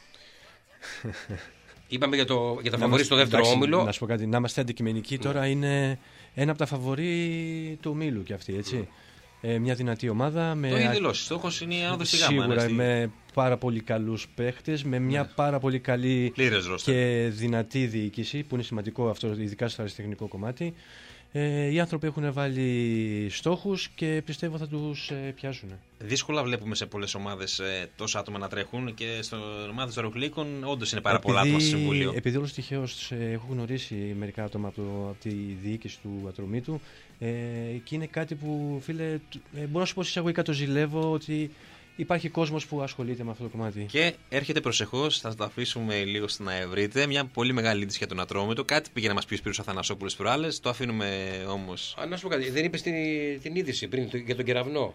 Είπαμε για, το, για τα φαβορί στο δεύτερο εντάξει, όμιλο. Να σου πω κάτι, να είμαστε αντικειμενικοί. Mm. Τώρα είναι ένα από τα φαβορί του ομίλου κι αυτή, έτσι. Mm. Ε, μια δυνατή ομάδα. Με το έχει δηλώσει. Στόχος είναι η άνοδος στη γάμα. Σίγουρα με πάρα πολύ καλούς παίχτες, με μια yeah. πάρα πολύ καλή και δυνατή διοίκηση, που είναι σημαντικό αυτό, ειδικά στο αριστεχνικό κομμάτι. Ε, οι άνθρωποι έχουν βάλει στόχους και πιστεύω θα τους ε, πιάσουν. Δύσκολα βλέπουμε σε πολλές ομάδες ε, τόσα άτομα να τρέχουν και στην ομάδα των Αεροχλίκων όντως είναι πάρα πολλά άτομα στο Συμβούλιο. Επειδή όλος τυχαίως ε, έχω γνωρίσει μερικά άτομα από, το, από τη διοίκηση του Ατρωμίτου ε, και είναι κάτι που, φίλε, ε, μπορώ να σου πω εισαγωγικά το ζηλεύω ότι υπάρχει κόσμος που ασχολείται με αυτό το κομμάτι. Και έρχεται προσεχώς, θα το αφήσουμε λίγο να ευρείτε, μια πολύ μεγάλη είδηση για τον Ατρόμητο. Κάτι πήγε να μας πει ο Σπύρος Αθανασόπουλος προάλλες, το αφήνουμε όμως. Α, να σου πω κάτι, δεν είπες την, την είδηση πριν για τον Κεραυνό?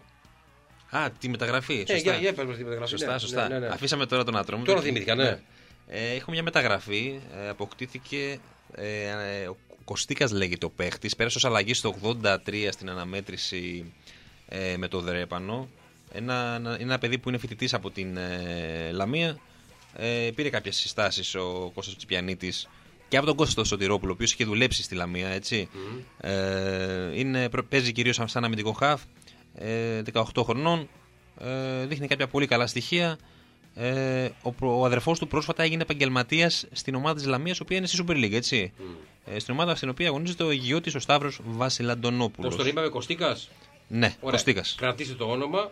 Α, τη μεταγραφή. Ε, για, για, για, τη μεταγραφή. Σωστά, ναι, σωστά. ναι, ναι, ναι. Αφήσαμε τώρα τον Ατρόμητο. Τώρα θυμήθηκα, ναι. ναι. Ε, έχουμε μια μεταγραφή, ε, αποκτήθηκε. Ε, ε, ο Κωστίκας λέγεται ο παίχτης, πέρασε ως αλλαγή στο ογδόντα τρία στην αναμέτρηση ε, με το Δρέπανο. Ένα, ένα, ένα παιδί που είναι φοιτητής από την ε, Λαμία. Ε, πήρε κάποιες συστάσεις ο Κώστας Τσιπιανίτης και από τον Κώστα Σωτηρόπουλο, ο οποίος είχε δουλέψει στη Λαμία. Έτσι. Mm. Ε, είναι, παίζει κυρίως σαν αμυντικό χαφ, ε, δεκαοκτώ χρονών, ε, δείχνει κάποια πολύ καλά στοιχεία. Ε, ο, ο αδερφός του πρόσφατα έγινε επαγγελματίας στην ομάδα της Λαμίας, η οποία είναι στη Super League. Έτσι. Mm. Ε, στην ομάδα στην οποία αγωνίζεται ο ηγιώτης ο Σταύρος Βασιλαντονόπουλος. Πώς τον είπαμε, Κωστίκας? Ναι, Κωστίκας. Κρατήστε το όνομα.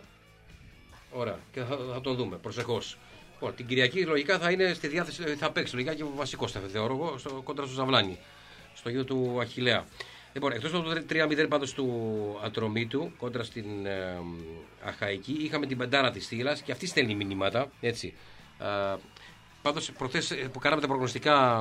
Ωραία, και θα, θα το δούμε προσεχώς. Λοιπόν, την Κυριακή λογικά θα είναι στη διάθεση, θα παίξει λογικά και ο βασικός θα θεωρώ εγώ, στο, κόντρα στο Ζαβλάνι, στο γιο του Αχιλλέα. Λοιπόν, εκτός από το τρία μηδέν πάντως του Ατρωμίτου κόντρα στην ε, Αχαϊκή, είχαμε την πεντάρα της Θήλας και αυτή στέλνει μηνύματα. Έτσι. Ε, πάντως, προχθές που κάναμε τα προγνωστικά,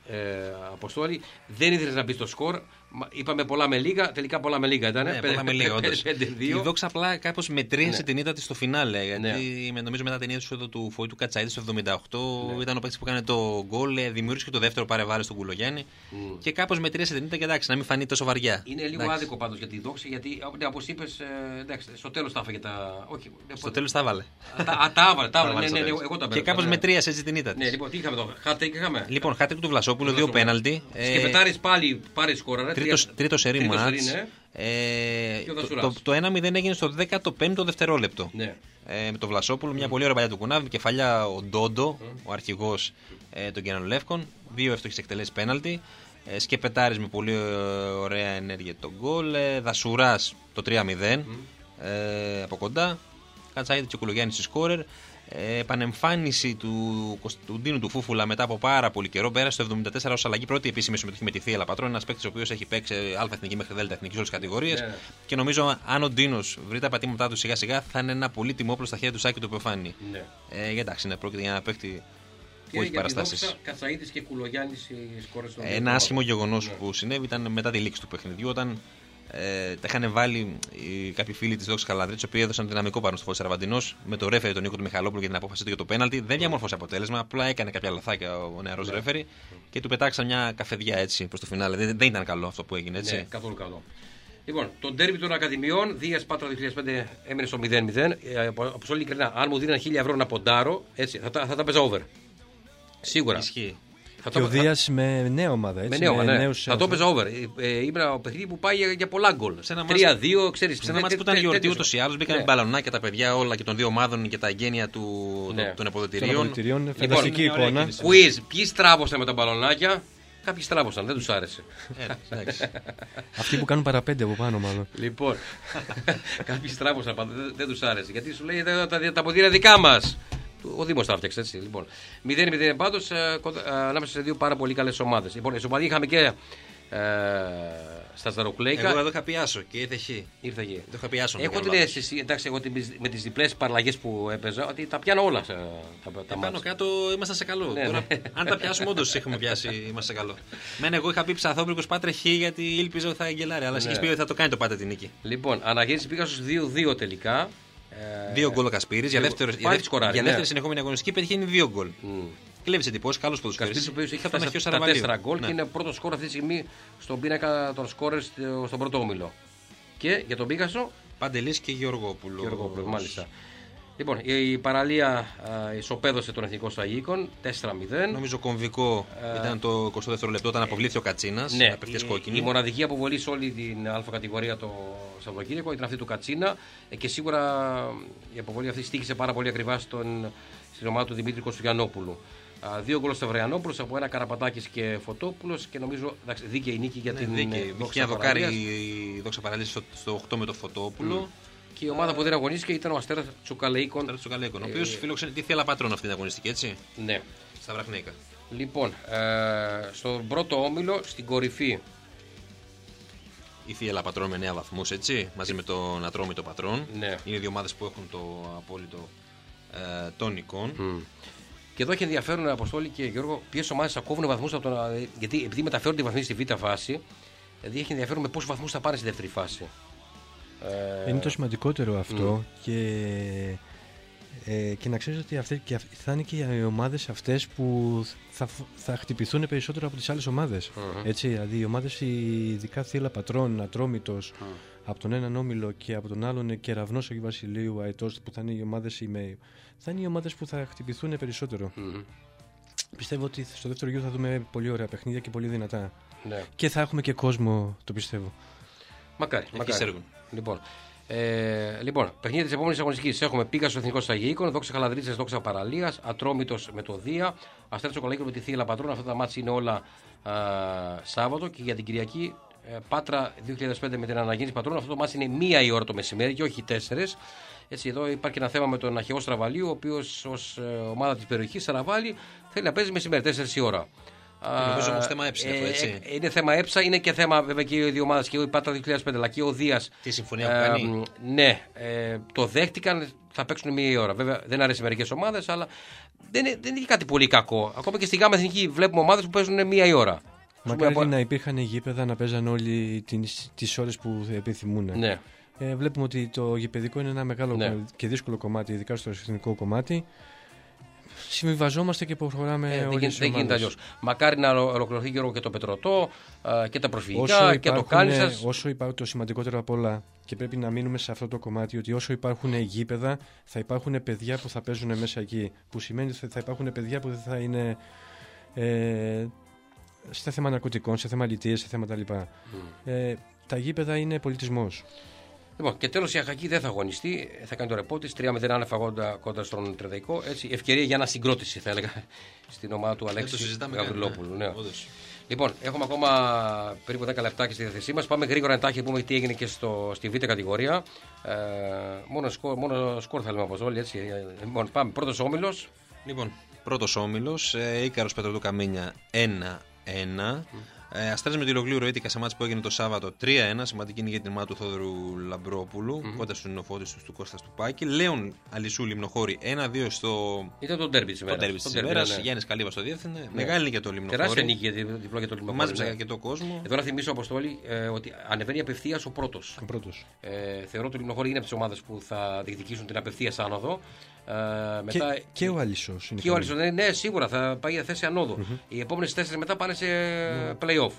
ε, Αποστόλη, δεν ήθελες να μπει στο σκορ. Είπαμε πολλά με λίγα, τελικά πολλά με λίγα ήταν. Ναι, πολλά με λίγα, όντως. Η Δόξα απλά κάπως μετρίασε ναι. την ήττα της στο φινάλε. Γιατί ναι. νομίζω μετά την ήττα του Φωή του Κατσαίδη στο εβδομήντα οκτώ ναι. ήταν ο παίκτης που έκανε το γκολ, δημιούργησε και το δεύτερο παρεβάρι στον Κουλογιάννη. Mm. Και κάπως μετρίασε την ήττα και εντάξει, να μην φανεί τόσο βαριά. Είναι λίγο εντάξει. άδικο πάντως για τη Δόξα, γιατί όπως είπες, εντάξει, στο τέλος τα έφαγε τα. Όχι, στο τέλος τα έβαλε. Τα έβαλε, τα έβαλε. Και κάπως μετρίασε έτσι την ήττα. Ναι, λοιπόν, τι είχαμε εδώ. Λοιπόν, χάτρικ του Βλασόπουλου, δύο πέναλτι. Σκεπετάρης πάλι πάρει σκόραρε. Τρίτο σερί μάτς. Ε, το, το, το ένα μηδέν έγινε στο δέκατο πέμπτο δευτερόλεπτο. Ναι. Ε, με το Βλασόπουλο, μια mm. πολύ ωραία παλιά του κουνάβι. Κεφαλιά ο Ντόντο, mm. ο αρχηγός ε, των Κενανολεύκων. Δύο εύστοχες εκτελέσεις πέναλτι. Ε, Σκεπετάρης με πολύ ωραία ενέργεια τον γκολ. Ε, Δασουράς το τρία μηδέν mm. ε, από κοντά. Κατσαίδη και ο Κουλογιάννης στη σκόρερ. Ε, επανεμφάνιση του Κωνσταντίνου του Φούφουλα μετά από πάρα πολύ καιρό. Πέρασε το εβδομήντα τέσσερα ως αλλαγή, πρώτη επίσημη συμμετοχή με τη Θεία Λαπατρών. Ένας παίκτης ο οποίος έχει παίξει Α εθνική μέχρι Δ εθνική σε όλες τις κατηγορίες. Yeah. Και νομίζω αν ο Ντίνος βρει τα πατήματά του σιγά σιγά θα είναι ένα πολύτιμο όπλο στα χέρια του Σάκη του Πεφάνη. Yeah. Ε, εντάξει, ναι, πρόκειται για ένα παίκτη που έχει παραστάσεις. Κατσαίδης και Κουλογιάννης σκόρες στον Ένα άσχημο γεγονός yeah. που συνέβη ήταν μετά τη λήξη του παιχνιδιού, όταν Ε, τα είχαν βάλει οι, κάποιοι φίλοι τη Δόξα Καλανδρίτης, οι οποίοι έδωσαν δυναμικό πάνω στο Φώτη Σαραβαντινός με το ρέφερι τον Νίκο του Μιχαλόπουλου για την απόφαση του για το πέναλτι. Δεν διαμόρφωσε αποτέλεσμα, απλά έκανε κάποια λαθάκια ο νεαρός ναι. ρέφερι και του πετάξαν μια καφεδιά έτσι προς το φινάλε. Δεν, δεν ήταν καλό αυτό που έγινε έτσι. Ναι, καθόλου καλό. Λοιπόν, το ντέρμπι των Ακαδημιών, Δίας Πάτρα δύο χιλιάδες πέντε έμεινε στο μηδέν μηδέν. Ε, από όλη ειλικρινά, αν μου δίναν χίλια ευρώ να ποντάρω, έτσι, θα, θα, θα τα παίζα over. Σίγουρα. Ισχύει. Θα και το... ο Δίας με νέα ομάδα, έτσι. Με νέα ομάδα, ναι. Νέους... Θα το έπαιζα over. Ε, είναι ένα παιχνίδι που πάει για, για πολλά γκολ. τρία δύο, ξέρεις. Σε ένα μάτι που ήταν γιορτή ούτως ή άλλως, μπήκαν ναι. μπαλονάκια τα παιδιά όλα και των δύο ομάδων και τα εγγένεια του, ναι. των αποδυτηρίων. Φανταστική εικόνα. Quiz, ποιοι στράβωσαν με τα μπαλονάκια? Κάποιοι στράβωσαν, δεν τους άρεσε. Ε, εντάξει. Αυτοί που κάνουν παραπέντε από πάνω, μάλλον. Λοιπόν, κάποιοι στράβωσαν, δεν, δεν τους άρεσε. Γιατί σου λέει τα, τα, τα ποδήλα δικά μας. Ο Δήμος τα έφτιαξε έτσι. Λοιπόν, μηδέν μηδέν πάντως ανάμεσα σε δύο πάρα πολύ καλές ομάδες. Λοιπόν, εσωματή είχαμε και. Ε, στα Ζαρουκλέικα. Εγώ εδώ είχα πιάσω και ήρθε χ. Ήρθε εκεί. Το είχα πιάσω. Έχω την αίσθηση, εντάξει, εγώ με τις διπλές παραλλαγές που έπαιζα, ότι τα πιάνω όλα τα, τα πάνω μάτς. κάτω ήμασταν σε καλό. Ναι, Τώρα, ναι. αν τα πιάσουμε, όντως έχουμε πιάσει, είμαστε σε καλό. Μεν, εγώ είχα πει Ψαθόπουλος Πάτρε χ γιατί ήλπιζα ότι θα εγκελάρει. Αλλά εσύ Ναι. έχεις πει ότι θα το κάνει το Πάτε την νίκη. Λοιπόν, αναγέννηση πήγα στους δύο δύο τελικά. Ε, Δύο γκολ ο Κασπίρης. Για, δύο- δεύτερο, πάλι για, δεύτερη- σκοράρει, για ναι. δεύτερη συνεχόμενη αγωνιστική πετυχαίνει δύο γκολ. μ. Κλέβει εντυπώσεις, καλός Κασπίρης, ο ποδοσφαιριστής. οποίος έχει Θα τον φτάσει έχει ο στα Σαραβαλίου. τέσσερα γκολ Ναι. και είναι πρώτο σκορ αυτή τη στιγμή στον πίνακα των σκόρερ στο- στον πρώτο όμιλο. Και για τον Πίκασο, Παντελής και Γεωργόπουλος. Γιώργο Προβ, μάλιστα. Λοιπόν, η παραλία α, ισοπαίδωσε τον Εθνικό Σαγίκον τέσσερα μηδέν. Νομίζω κομβικό ήταν το εικοστό δεύτερο λεπτό όταν αποβλήθηκε ο Κατσίνας. Ναι, απευθείας η, κόκκινη. η μοναδική αποβολή σε όλη την Α κατηγορία το Σαββατοκύριακο ήταν αυτή του Κατσίνα ε, και σίγουρα η αποβολή αυτή στοίχησε πάρα πολύ ακριβά στον, στην ομάδα του Δημήτρη Κωστογιαννόπουλου. Α, δύο γκολ στο Βρεανόπουλος από ένα Καραπατάκης και Φωτόπουλος και νομίζω εντάξει, δίκαιη νίκη για Ναι, την δίκαιη. ε, Είχε Δόξα ένα δοκάρι Παραλίας. η Δόξα Παραλίας στο, στο οκτώ με το Φωτόπουλο. Και η ομάδα που δεν αγωνίστηκε ήταν ο Αστέρας Τσουκαλεϊκών. Τώρα του Καλέκον. Ο Ε, οποίο φιλοξενεί τη Θεία Πατρών αυτή την αγωνιστική, έτσι. Ναι. Στα Βραχνέικα. Λοιπόν, ε, στον πρώτο όμιλο, στην κορυφή. Η Θεία Πατρών με εννέα βαθμούς, έτσι. Μαζί με τον Ατρόμητο Πατρών. Ναι. Είναι δύο ομάδες που έχουν το απόλυτο ε, των εικόν. Mm. Και εδώ έχει ενδιαφέρον, Αποστόλη και Γιώργο, ποιες ομάδες θα κόβουν βαθμούς από τον. Γιατί επειδή μεταφέρονται οι βαθμοί στη β' φάση, δηλαδή έχει ενδιαφέρον με πόσους βαθμούς θα πάνε στη δεύτερη φάση. Ε, Είναι το σημαντικότερο αυτό και, ε, και να ξέρεις ότι αυτές, και αυ- θα είναι και οι ομάδες αυτές που θα, φ- θα χτυπηθούν περισσότερο από τις άλλες ομάδες. Μμμ. Έτσι, δηλαδή οι ομάδες ειδικά Θύελλα Πατρών, Ατρόμητος, Μμ. από τον έναν όμιλο και από τον άλλον Κεραυνός Αγίου Βασιλείου, Αετός, που θα είναι οι ομάδες ΙΜΕΙ, θα είναι οι ομάδες που θα χτυπηθούν περισσότερο. μμμ. Πιστεύω ότι στο δεύτερο γύρο θα δούμε πολύ ωραία παιχνίδια και πολύ δυνατά. Ναι. Και θα έχουμε και κόσμο, το πιστεύω. Μακάρι. μακάρι. Έργων. Λοιπόν, ε, λοιπόν, παιχνίδια τη επόμενη αγωνιστική έχουμε Πίκασο Εθνικό Αγίοικων, Δόξα Χαλανδρίτσα, Δόξα Παραλία, Ατρόμητο με το Δία, Αστέρα Τσοκολέκο με τη Θεία Πατρών. Αυτά τα μάτια είναι όλα α, Σάββατο και για την Κυριακή ε, Πάτρα δύο χιλιάδες πέντε με την Αναγέννηση Πατρών. Αυτό το μάτια είναι μία η ώρα το μεσημέρι και όχι τέσσερις. Έτσι, εδώ υπάρχει ένα θέμα με τον Αχαιό Στραβαλίου, ο οποίο ω ε, ομάδα τη περιοχή Σαραβάλη θέλει να παίζει μεσημέρι, τέσσερις η ώρα. Νομίζω όμως θέμα έψη αυτό, έτσι. Ε, είναι θέμα έψα, είναι και θέμα βέβαια και οι δύο ομάδες και η Πάτρα δύο χιλιάδες πέντε αλλά και ο Δίας. Τι συμφωνία που κάνει. Ναι, ε, το δέχτηκαν, θα παίξουν μία ώρα. Βέβαια δεν αρέσει μερικές ομάδες, αλλά δεν είναι, δεν είναι κάτι πολύ κακό. Ακόμα και στη ΓΑΜΑ Εθνική βλέπουμε ομάδες που παίζουν μία η ώρα. Μακάρι από- να υπήρχαν γήπεδα να παίζαν όλοι τις, τις ώρες που επιθυμούν. Ναι. Ε, βλέπουμε ότι το γηπεδικό είναι ένα μεγάλο Ναι. και δύσκολο κομμάτι, ειδικά στο εθνικό κομμάτι. Συμβιβαζόμαστε και προχωράμε Ε, δεν όλες γίνεται- οι δεν γίνεται ομάδες. αλλιώς. Μακάρι να ολο- ολοκληρωθεί Γιώργο, και το Πετρωτό α, και τα προσφυγικά Όσο και το υπάρχουν, Κάνισσας. όσο υπάρχει το σημαντικότερο απ' όλα και πρέπει να μείνουμε σε αυτό το κομμάτι, ότι όσο υπάρχουν γήπεδα θα υπάρχουν παιδιά που θα παίζουν μέσα εκεί, που σημαίνει ότι θα υπάρχουν παιδιά που δεν θα είναι ε, σε θέμα ναρκωτικών, σε θέμα λιτίες, σε θέματα λοιπά. Ε, τα γήπεδα είναι πολιτισμός. Λοιπόν, και τέλος η Αχακή δεν θα αγωνιστεί, θα κάνει το ρεπό της, τρία μηδέν άνευ αγώντα κοντά στον Τρεδαϊκό. Έτσι, ευκαιρία για ανασυγκρότηση θα έλεγα στην ομάδα του Δεν το Αλέξη συζητάμε καν, Γαβριλόπουλου. ναι, Ναι. όντως. Λοιπόν, έχουμε ακόμα περίπου δέκα λεπτάκια στη διαθεσή μας. Πάμε γρήγορα εντάχει να πούμε τι έγινε και στο, στη Β' κατηγορία. Ε, μόνο, σκορ, μόνο σκορ θα λέμε από όλοι. Έτσι. Ε, Λοιπόν, πάμε. Πρώτος όμιλος. Λοιπόν, πρώτος όμιλος, ε, Ίκαρος Πετροδού Καμίνια ένα ένα. Ε, Αστέρας με τη Λογλίου Ροήτικα σε μάτς που έγινε το Σάββατο τρία ένα. Σημαντική είναι για την ομάδα του Θόδωρου Λαμπρόπουλου, κοντά στους νοφώτες του Κώστα του Πάκη. Λέων Αλυσού Λιμνοχώρη ένα δύο στο. Ήταν το ντέρμπι της Το ημέρας. τέρμι Το της ντέρμπι, ημέρας. ναι, ναι. Γιάννης Καλύβας το διεύθυνε. Μεγάλη νίκη για το Τεράστια Λιμνοχώρη. νίκη για τη- διπλό για το Λιμνοχώρη. Μάζεψε ναι. αρκετό κόσμο. Εδώ να θυμίσω, Αποστόλη, ε, ότι ανεβαίνει απευθείας ο πρώτος. Ο πρώτος. Ε, θεωρώ ότι ο Λιμνοχώρη είναι από τις ομάδες που θα διεκδικήσουν την απευθείας άνοδο. Ε, μετά, Και, και ο Αλυσός είναι. και ο καλή. Άλισον, ναι, ναι, σίγουρα θα πάει για θέση ανόδου. Οι επόμενες τέσσερις μετά πάνε σε play-off.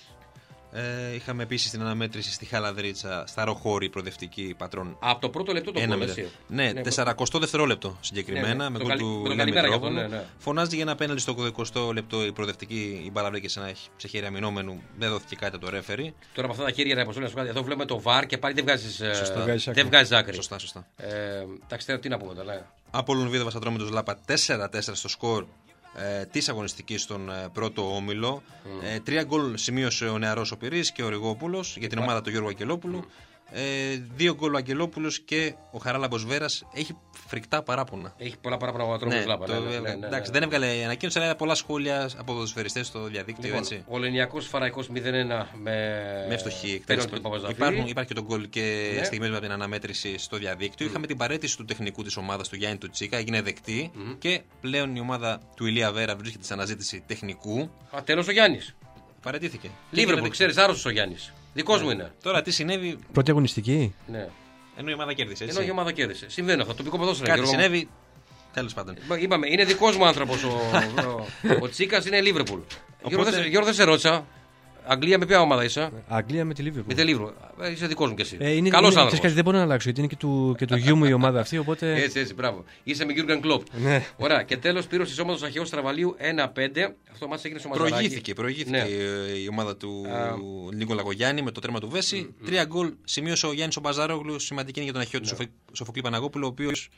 Ε, είχαμε επίσης την αναμέτρηση στη Χαλανδρίτσα, στα Ροχώρη, προοδευτική πατρών. Από το πρώτο λεπτό το Ένα γκολ, μηδέν. έτσι. Ναι, τεσσαρακοστό δευτερόλεπτο συγκεκριμένα. Ναι, ναι. Με Το γκολ καλη- του με το Λέμι καλημέρα για Τρόπουλου. αυτό, ναι, ναι. Φωνάζει για ένα πέναλτι στο εικοστό λεπτό η προοδευτική. Η μπάλα βρήκε σε ένα σε χέρι αμυνόμενου. Δεν δόθηκε κάτι από το ρέφερι. Τώρα με αυτά τα χέρια να Αποστόλη, να σου πω, εδώ βλέπουμε το βαρ και πάλι δεν βγάζεις, ε, Σωστά, βγάζεις άκρη. δεν βγάζεις άκρη. Σωστά, σωστά. Ε, εντάξει, τώρα τι να πούμε τώρα. ναι. Απόλλων Βίδα Βασατρόμητος Λάπα τέσσερα τέσσερα στο σκορ. ε, της αγωνιστικής στον ε, πρώτο όμιλο. Mm. Ε, τρία γκολ σημείωσε ο νεαρός ο Πυρής και ο Ριγόπουλος για την ομάδα του Γιώργου Αγγελόπουλου. Ε, δύο γκολ ο Αγγελόπουλος και ο Χαράλαμπος Βέρας έχει φρικτά παράπονα. Έχει πολλά παράπονα ο Ατρόμος Ναι, Λάπα. το- ναι, ναι, ναι, ναι, εντάξει, ναι. δεν έβγαλε ανακοίνωση, αλλά πολλά σχόλια από ποδοσφαιριστές στο διαδίκτυο. Λοιπόν, έτσι. ο Λενιακός Φαραϊκός μηδέν ένα με, Με φτωχή πέναλτι εκτέλεση. του Παπαζαφύρη. Υπάρχουν, υπάρχει και το γκολ και Ναι. στιγμές με την αναμέτρηση στο διαδίκτυο. Είχαμε την παρέτηση του τεχνικού της ομάδας του Γιάννη του Τσίκα, έγινε δεκτή και πλέον η ομάδα του Ηλία Βέρα βρίσκεται σε αναζήτηση τεχνικού. Α, τέλος ο Γιάννης. Παρετήθηκε. Λίβερπουλ, ξέρεις, άρρωστος ο Γιάννης. Δικός μου είναι. Τώρα τι συνέβη, Πρώτη αγωνιστική. Ναι. ενώ η ομάδα κέρδισε. Έτσι. Ενώ η ομάδα κέρδισε. Συμβαίνει αυτό. Τοπικό ποδόσφαιρο. Κάτι Γιώργο. συνέβη. Τέλος πάντων. Είπαμε, είναι δικός μου άνθρωπος ο, ο, ο Τσίκας, είναι Λίβερπουλ. Γιώργο, δεν σε- Γιώργο, δεν σε ρώτησα. Αγγλία με ποια ομάδα είσαι? Αγγλία με τη Λίβερπουλ. Με τη Λίβερπουλ. Ε, Είσαι δικός μου κι εσύ. Ε, είναι, Καλός είναι, άνθρωπος. ξέρεις κάτι, δεν μπορώ να αλλάξω γιατί είναι και του, και του γιού μου η ομάδα αυτή. Οπότε. Έτσι, έτσι, μπράβο. Είσαι με Γιούργαν Κλοπ. Ναι. Ωραία. Και τέλος, πήρος της ομάδας Αχαιός Στραβαλίου ένα πέντε. Αυτό μας έγινε στο Μαζαράκι. Προηγήθηκε, προηγήθηκε Ναι. η ομάδα του Α. Νίκο Λαγογιάννη με το τρέμα του Βέση. Τρία γκολ σημείωσε ο Γιάννης ο Μπαζαρόγλου. Σημαντική είναι για τον Αχαιό του Σοφο- Σοφοκλή Παναγόπουλο, ο οποίος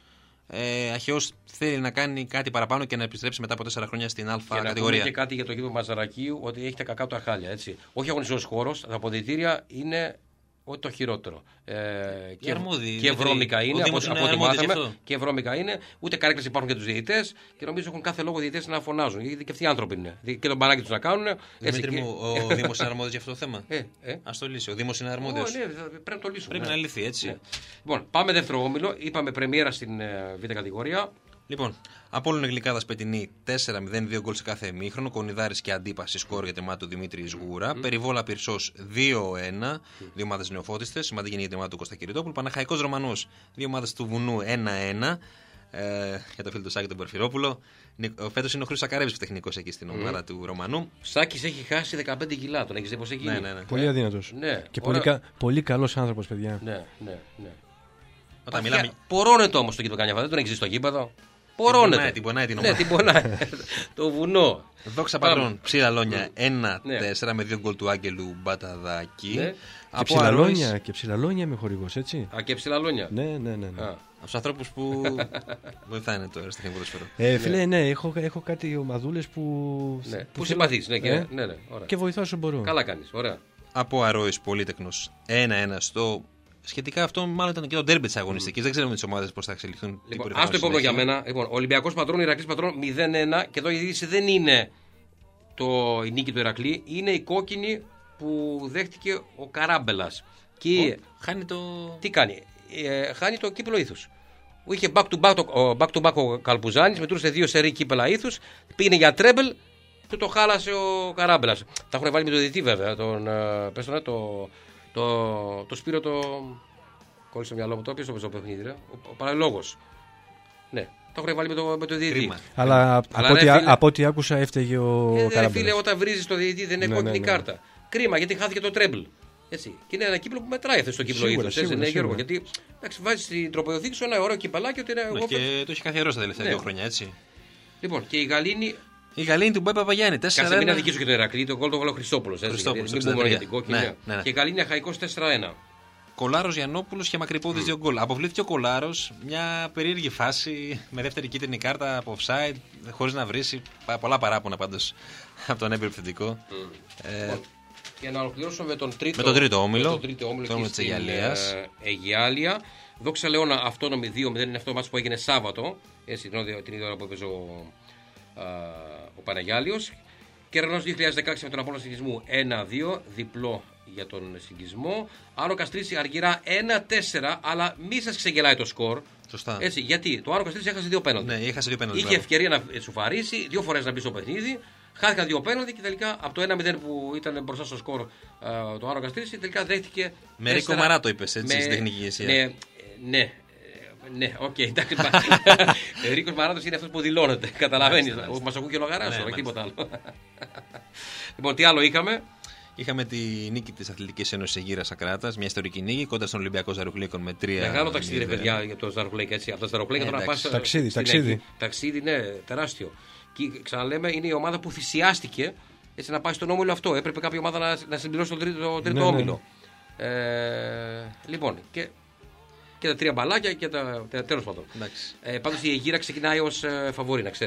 ε, Αχαιός θέλει να κάνει κάτι παραπάνω και να επιστρέψει μετά από τέσσερα χρόνια στην Α Και να πούμε κατηγορία. και κάτι για το γήπεδο Μαζαρακίου, ότι έχει τα κακά του τα χάλια. Έτσι. Όχι αγωνιστικός χώρος, τα αποδυτήρια είναι ό,τι το χειρότερο. Ε, και, αρμόδιοι, και δηλαδή, βρώμικα ο είναι, από, Δήμος είναι από ό,τι αρμόδιος γι' μάθαμε. αυτό. Και βρώμικα είναι, ούτε καρέκλες υπάρχουν για τους διαιτητές και νομίζω έχουν κάθε λόγο οι διαιτητές να φωνάζουν. Γιατί και αυτοί οι άνθρωποι είναι. Και τον μπανάκι τους να κάνουν. Έτσι, Δημήτρη και- μου, ο Δήμος είναι αρμόδιος για αυτό το θέμα. Ε, ε. Ας το λύσει. Ο Δήμος είναι Ω, αρμόδιος. ναι, θα- πρέπει να το λύσουμε. Πρέπει ναι. να λυθεί έτσι. Ναι. Λοιπόν, πάμε δεύτερο όμιλο. Είπαμε πρεμιέρα στην ε, Β' κατηγορία. Λοιπόν, Απόλλων Γλυκάδας Πετινή τέσσερα μηδέν, δύο γκολ σε κάθε ημίχρονο. Κονιδάρης και Αντίπαση σκόρ για τεμά του Δημήτρη Σγούρα. Περιβόλα Πυρσός δύο ένα. Δύο ομάδες νεοφώτιστες. Σημαντική είναι η τεμά του Κώστα Κυριτόπουλου. Παναχαϊκός Ρωμανός. Δύο ομάδες του Βουνού ένα ένα. Ε, για το φίλο του Σάκη τον Πορφυρόπουλο. Φέτος είναι ο Χρήστος Σακαρέβης τεχνικός εκεί στην ομάδα του Ρωμανού. Σάκης έχει χάσει δεκαπέντε κιλά. Τον έχει δει πώς έχει γίνει. Ναι, ναι, ναι. Πολύ αδύνατος. Ναι, Και ωραία. πολύ, κα, πολύ καλός άνθρωπος, παιδιά. Ναι, ναι, ναι. Όταν Παθιά, μιλάμε. πορώνεται όμως το γήπεδο Κάνιαβα, δεν τον έχει στο γήπεδο. πονάει, Πορώνεται. την πονάει την Ναι, ομάδα. την πονάει. Το βουνό. Δόξα Πάμε. πατρών, Ψηλαλόνια ένα τέσσερα Ναι. με δύο γκολ του Άγγελου Μπαταδάκη. Ναι. Και Από ψηλαλόνια, Αρρώης, και ψηλαλόνια είμαι χορηγός, έτσι. Α, και ψηλαλόνια. Ναι, ναι, ναι. ναι. Α, από τους ανθρώπους που βοηθάνε το αεραστεχνικό ποδοσφαίρο. Ε, φίλε, ναι, έχω, έχω κάτι ομαδούλες που. ναι. Πού θέλω- συμπαθείς, ναι, και, Ε, ναι, ναι, ωραία. και βοηθάω όσο μπορώ. Καλά κάνεις, ωραία. Από Αρρώης Πολύτεκνος ένα ένα στο. Σχετικά αυτό μάλλον ήταν και το ντέρμπι της αγωνιστικής. Δεν ξέρουμε τις ομάδες πώς θα εξελιχθούν. τι Λοιπόν, μπορεί να ας το κάνουν επόμενο για συνέχεια. μένα. Λοιπόν, Ολυμπιακός Πατρών, Ηρακλής Πατρών μηδέν ένα. Και εδώ η είδηση δεν είναι το, η νίκη του Ηρακλή, είναι η κόκκινη που δέχτηκε ο Καράμπελας. Και Χάνει το. τι κάνει, ε, χάνει το κύπελο ήθους. Είχε back to back, το, ο- back, to back ο Καλπουζάνης, μετρούσε δύο σερί κύπελα ήθους, πήγαινε για τρέμπελ, του το χάλασε ο Καράμπελας. Τα έχουν βάλει με το διαιτητή βέβαια, τον, ε, πες τον, ε, το, το, το Σπύρο το... Κόλλησε το μυαλό μου, το ποιος το παίζει το παιχνίδι, ρε, ο, ο παραλόγος. Ναι, το έχουν βάλει με το, με το διαιτητή. Κρίμα. Αλλά, από, Αλλά, ό,τι, ρε, α- φίλε- από ό,τι άκουσα έφταιγε ο Ε, ρε, Καράμπελας. φίλε, όταν βρίζεις το διαιτητή δεν είναι Ναι, κόκκινη ναι, ναι. κάρτα. Κρίμα, γιατί χάθηκε το τρέμπλ. Έτσι. Και είναι ένα κύπελο που μετράει αυτό το κύπελο Σίγουρα, ήθους. έτσι, σίγουρα, ναι, Γιώργο, σίγουρα. γιατί εντάξει, βάζει στην τροπαιοθήκη σου ένα ωραίο κυπελάκι ότι είναι. Ναι, εγώ και το έχει καθιερώσει τα τελευταία Ναι. δύο χρόνια, έτσι. Λοιπόν, και η Γαλήνη. Η Γαλήνη του Μπάι Παπαγιάννη Κάτσε τέσσερα μην ένα. αδικήσω και τον Ηρακλή, το γκολ το βάλε ο Χριστόπουλο. Χριστόπουλος, Μην πούμε μόνο για την εξήντα τρία. κόκκινη. Ναι, ναι, ναι. Και η Γαλήνη Αχαϊκός τέσσερα ένα. Κολάρος Γιαννόπουλος και Μακρυπόδης δύο γκολ. Αποβλήθηκε ο Κολάρος, μια περίεργη φάση με δεύτερη κίτρινη κάρτα από offside, χωρίς να βρίσει. Πα- Πολλά παράπονα πάντως από τον έμπειρο επιθετικό. Ε, Και να ολοκληρώσω με τον τρίτο, Με τον τρίτο όμιλο. με τον τρίτο όμιλο Το εκεί όμιλο της στην, Αιγιαλίας. ε, Αιγιάλια. Δόξα Λεώνα αυτόνομη δύο μηδέν είναι αυτό το μάτς που έγινε Σάββατο. Έτσι, την, ίδια- την ίδια ώρα που έπαιζε ο, α, ο Παναγιάλιος. Κερνός δύο χιλιάδες δεκαέξι με τον Απόλλωνα Συγγισμού ένα δύο, διπλό για τον Συγγισμό. Άνω Καστρίση Αργυρά ένα τέσσερα, αλλά μη σας ξεγελάει το σκορ. Σωστά. Έτσι, γιατί το Άνω Καστρίση έχασε δύο πέναλτι. Ναι, είχα σε δύο πέναλτι. Είχε ευκαιρία να σουφαρίσει, δύο φορές να μπει στο παιχνίδι. Χάθηκαν δύο πέναλτι και τελικά από το ένα μηδέν που ήταν μπροστά στο σκορ α, το Άνω Καστρίση, τελικά δέχτηκε. Με Ρίκο τέσσερα- Μαρά το είπες, έτσι, με- στην τεχνική ηγεσία. Ναι, ε, ναι. ε, Ναι, οκ, εντάξει. Ρίκος Μαράτος είναι αυτός που δηλώνεται. Καταλαβαίνεις. Μας ακούει και ο Λογαράς, Ναι, όχι μάλιστα. τίποτα άλλο. Λοιπόν, τι άλλο είχαμε. Είχαμε τη νίκη της Αθλητικής Ένωσης Αιγύρας Ακράτας, μια ιστορική νίκη κοντά στον Ολυμπιακό Ζαρουχλίκων με τρία. Μεγάλο ταξίδι, ρε παιδιά, για το Ζαρουχλέκ. Έτσι. Από τα Ζαρουχλέκ τώρα να εντάξει. πας. Ταξίδι, στην ταξίδι. Αίγυπτο. Ταξίδι, ναι, τεράστιο. Και ξαναλέμε, είναι η ομάδα που θυσιάστηκε έτσι, να πάει στον όμιλο αυτό. Έπρεπε κάποια ομάδα να, να συμπληρώσει τον τρίτο, τον τρίτο Ναι, ναι. όμιλο. Ε, λοιπόν, και, και τα τρία μπαλάκια και τα. τα τέλος πάντων. Εντάξει. Ε, Πάντως η Αιγύρα ξεκινάει ως ε, φαβορή, να ξέρεις.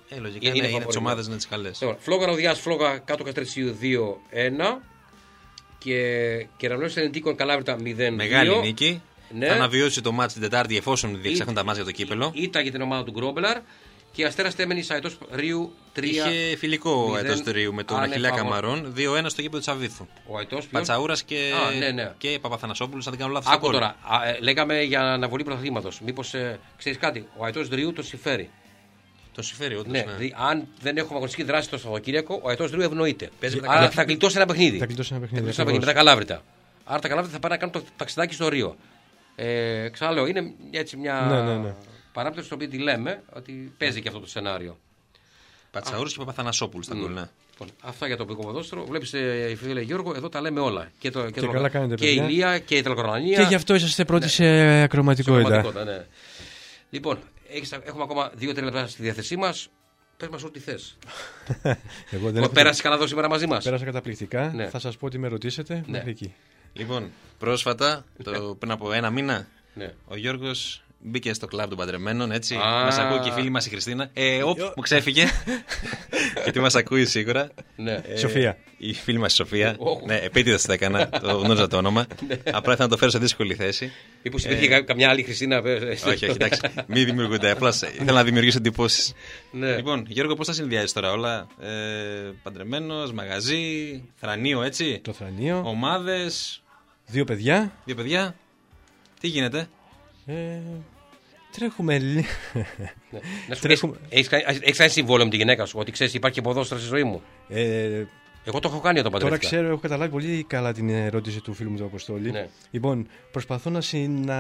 Ε, λογικά Είναι είναι, είναι φαβορί. τις ομάδες είναι τις καλές. Λοιπόν, Φλόγα Ροδιάς, Φλόγα κάτω Καστρετσίου δύο ένα και Κεραυνός Ενετίκων Καλάβρητα μηδέν δύο. Μεγάλη νίκη. Ναι. Θα αναβιώσει το μάτς την Τετάρτη εφόσον διεξέχουν τα μάτς για το κύπελο. Ήτα για την ομάδα του Γκρόμπελαρ και Αστέρας Τέμενης Αετός Ρίου τρία. Είχε φιλικό μηδέν. έτος του Ρίου με τον Α, ναι, Αχιλέα φαβορί. Καμαρών. δύο ένα στο γήπεδο της Αβίθου. Ο Αετός ποιος? Πατσαούρας και, Α, ναι, ναι. και Παπαθανασόπουλος, αν δεν κάνω λάθος. Άκου στο γκολ. τώρα, α, ε, λέγαμε για αναβολή πρωταθλήματος. Μήπως ε, ξέρεις κάτι, ο Αετός Ρίου το συμφέρει. Το συμφέρει, όντως. Ναι, Ναι. δηλαδή, αν δεν έχουμε αγωνιστική δράση το Σαββατοκύριακο, ο Αετός Ρίου ευνοείται. Παίζει με τα Άρα Καλάβρητα. θα γλιτώσει ένα παιχνίδι. Θα γλιτώσει ένα παιχνίδι, Θα γλιτώσει ένα παιχνίδι με ακριβώς. τα Καλάβρητα. Άρα τα Καλάβρητα θα πάνε να κάνουν το ταξιδάκι στο Ρίο. Ε, ξαναλέω, είναι έτσι μια Ναι, ναι, ναι. παράπτωση στο οποίο τη λέμε ότι παίζει και αυτό το σενάριο. Πατσαούρας και Παπαθανασόπουλος στα γκολ. Ναι. Λοιπόν, αυτά για το τοπικό ποδόσφαιρο. Βλέπει, ε, φίλε Γιώργο, εδώ τα λέμε όλα. Και, το, και, το, καλά κάνετε, και η παιδιά. Ηλία και η Τελοκρονανία. Και γι' αυτό είσαστε πρώτοι σε ακροματικότητα. Πραγματικότητα, ναι. Λοιπόν, έχεις, έχουμε ακόμα δύο-τρία λεπτά στη διάθεσή μα. Πες μας ό,τι θες. Εγώ δεν έχω- Πέρασε καλά εδώ σήμερα μαζί μας. Πέρασα καταπληκτικά. Ναι. Θα σας πω ότι με ρωτήσετε. Ναι. Μέχρι εκεί. Λοιπόν, πρόσφατα, το, πριν από ένα μήνα, Ναι. ο Γιώργος μπήκε στο κλαμπ των παντρεμένων, έτσι. Α. Μας ακούει και η φίλη μας η Χριστίνα. Ε, οπ, μου ξέφυγε. Γιατί μας ακούει σίγουρα. Ναι. Ε, Σοφία. Η φίλη μας η Σοφία. Όχ. Ναι, επίτηδες το έκανα, το γνώριζα το όνομα. Απλά ήθελα να το φέρω σε δύσκολη θέση. Μήπως υπήρχε κα- καμιά άλλη Χριστίνα. ε, ε, όχι, όχι, εντάξει. Μην δημιουργούνται. Απλά σε- ήθελα να δημιουργήσω εντυπώσεις. Ναι. Λοιπόν, Γιώργο, πώς θα συνδυάζεις τώρα όλα. Ε, παντρεμένος, μαγαζί, θρανείο, έτσι. Το θρανείο. Ομάδες, Δύο παιδιά. δύο παιδιά. Τι γίνεται. Ε, τρέχουμε λίγο. Ναι. Να σου Τρέχουμε- πεις, έχεις κάνει- έχεις κάνει συμβόλαιο με τη γυναίκα σου ότι ξέρεις υπάρχει και ποδόσφαιρο στη ζωή μου. Ε, Εγώ το έχω κάνει όταν Τώρα παντρεύτηκα. ξέρω, έχω καταλάβει πολύ καλά την ερώτηση του φίλου μου του Αποστόλη. Ναι. Λοιπόν, προσπαθώ να, συ, να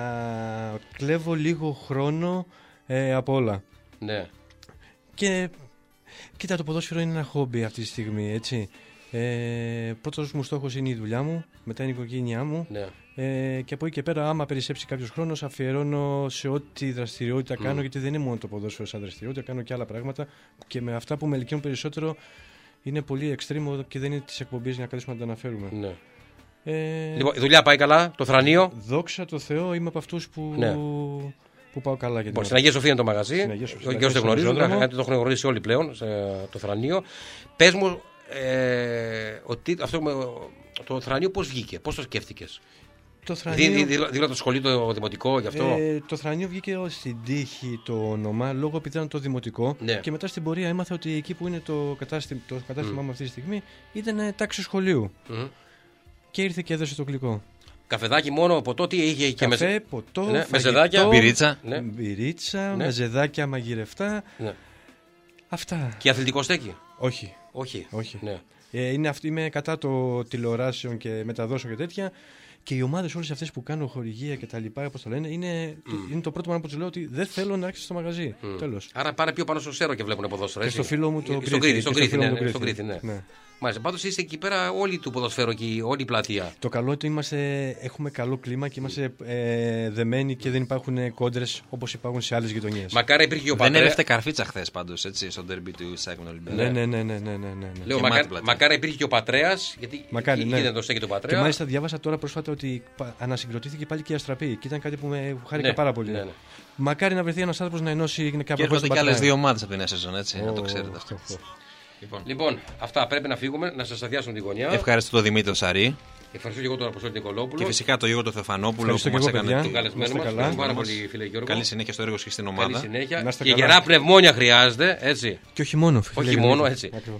κλέβω λίγο χρόνο ε, από όλα. Ναι. Και κοίτα, το ποδόσφαιρο είναι ένα χόμπι αυτή τη στιγμή, έτσι. Ε, πρώτος μου στόχος είναι η δουλειά μου, μετά είναι η οικογένειά μου. Ναι. Ε, και από εκεί και πέρα, άμα περισσέψει κάποιο χρόνο, αφιερώνω σε ό,τι δραστηριότητα κάνω, γιατί δεν είναι μόνο το ποδόσφαιρο σαν δραστηριότητα, κάνω και άλλα πράγματα. Και με αυτά που με ελκύουν περισσότερο είναι πολύ extreme και δεν είναι τη εκπομπή για να καθίσουμε να τα αναφέρουμε. Ναι. Ε, Λοιπόν, η δουλειά πάει καλά, το θρανείο. Δόξα τω Θεώ, είμαι από αυτού που, Ναι. που πάω καλά. Για την Λοιπόν, στην ώρα. Αγία Σοφία είναι το μαγαζί. Στην Αγία Σοφία, Και όσοι δεν στον γνωρίζουν, Πεζόδρομο. γιατί το έχουν γνωρίσει όλοι πλέον, σε, το θρανείο. Πε μου, ε, ότι, αυτό, με- το θρανείο πώ βγήκε, πώ το σκέφτηκε. Το Δι, θρανείο, δι, δι, δι, το σχολείο το δημοτικό γι' αυτό. ε, το θρανείο βγήκε ως στην τύχη το όνομα λόγω επειδή ήταν το δημοτικό. Ναι. Και μετά στην πορεία έμαθα ότι εκεί που είναι το κατάστημα, το κατάστημά μου αυτή τη στιγμή ήταν ε, τάξη σχολείου. Μμ. Και ήρθε και έδωσε το γλυκό. Καφεδάκι μόνο, ποτό, τι είχε και Καφέ, μεζε- ποτό, Ναι, φαγητό, μεζεδάκια. Μπυρίτσα. Ναι. μπυρίτσα, Ναι. μεζεδάκια μαγειρευτά. Ναι. Αυτά. Και αθλητικό στέκι. Όχι. Όχι. Όχι. Ναι. Ε, είναι αυτή, είμαι κατά το τηλεοράσεων και μεταδόσεων και τέτοια. Και οι ομάδες όλες αυτές που κάνουν χορηγία και τα λοιπά, όπως το λένε, είναι, είναι το πρώτο πράγμα που τους λέω ότι δεν θέλω να έρχεσαι στο μαγαζί. Τέλος. Άρα πάνε πιο πάνω στο σέρο και βλέπουν ποδόσφαιρο. Και έτσι. στο φίλο μου το Ε, Κρήτη, Στον Κρήτη, και στον στο Κρήτη, φίλο ναι, μου το ναι, στον Κρήτη. Κρήτη, ναι. Ναι. Μάλιστα. Πάντως είστε εκεί πέρα όλοι του ποδοσφαίρου και όλη η πλατεία. Το καλό είναι ότι είμαστε, έχουμε καλό κλίμα και είμαστε ε, δεμένοι και δεν υπάρχουν κόντρες όπως υπάρχουν σε άλλες γειτονιές. Μακάρι υπήρχε και ο Δεν πατέρα. έρευτε καρφίτσα χθε πάντως, έτσι, στο ντέρμπι του Σάκη Ολυμπιακού. Ναι, ναι, ναι, ναι, ναι, ναι, ναι. Λέω, Και μακά- μάτι πλατεία. μακάρι υπήρχε και ο πατρέα. Γιατί Μακάρι, εκεί ναι. ήταν το στέκι του Και πατρέα. μάλιστα διάβασα τώρα πρόσφατα ότι πα- ανασυγκροτήθηκε πάλι και η Αστραπή. Και ήταν κάτι που με που χάρηκα Ναι, πάρα πολύ. ναι, ναι. Μακάρι να βρεθεί ένας άνθρωπος να ενώσει Και κάποια έρχονται και άλλε δύο ομάδες από την νέα σεζόν, έτσι, να το ξέρετε αυτό. Λοιπόν, Λοιπόν, αυτά πρέπει να φύγουμε, να σα αδειάσουμε τη γωνιά. ευχαριστώ τον Δημήτρη Σαρή Ευχαριστώ και εγώ τον Αποστόλη Νικολόπουλο. και φυσικά τον Γιώργο τον Θεφανόπουλο Ευχαριστώ που και μα εγώ, έκανε παιδιά. τον καλεσμένο Να μα. είστε καλά. Ευχαριστώ πάρα Μας. πολύ, φίλε Γιώργο. Καλή συνέχεια στο έργο και στην Καλή ομάδα. συνέχεια. Να είστε Και καλά. γερά πνευμόνια χρειάζεται, έτσι. Και όχι μόνο. φίλε Όχι Δημήτρη. μόνο, έτσι. Ακριβώς.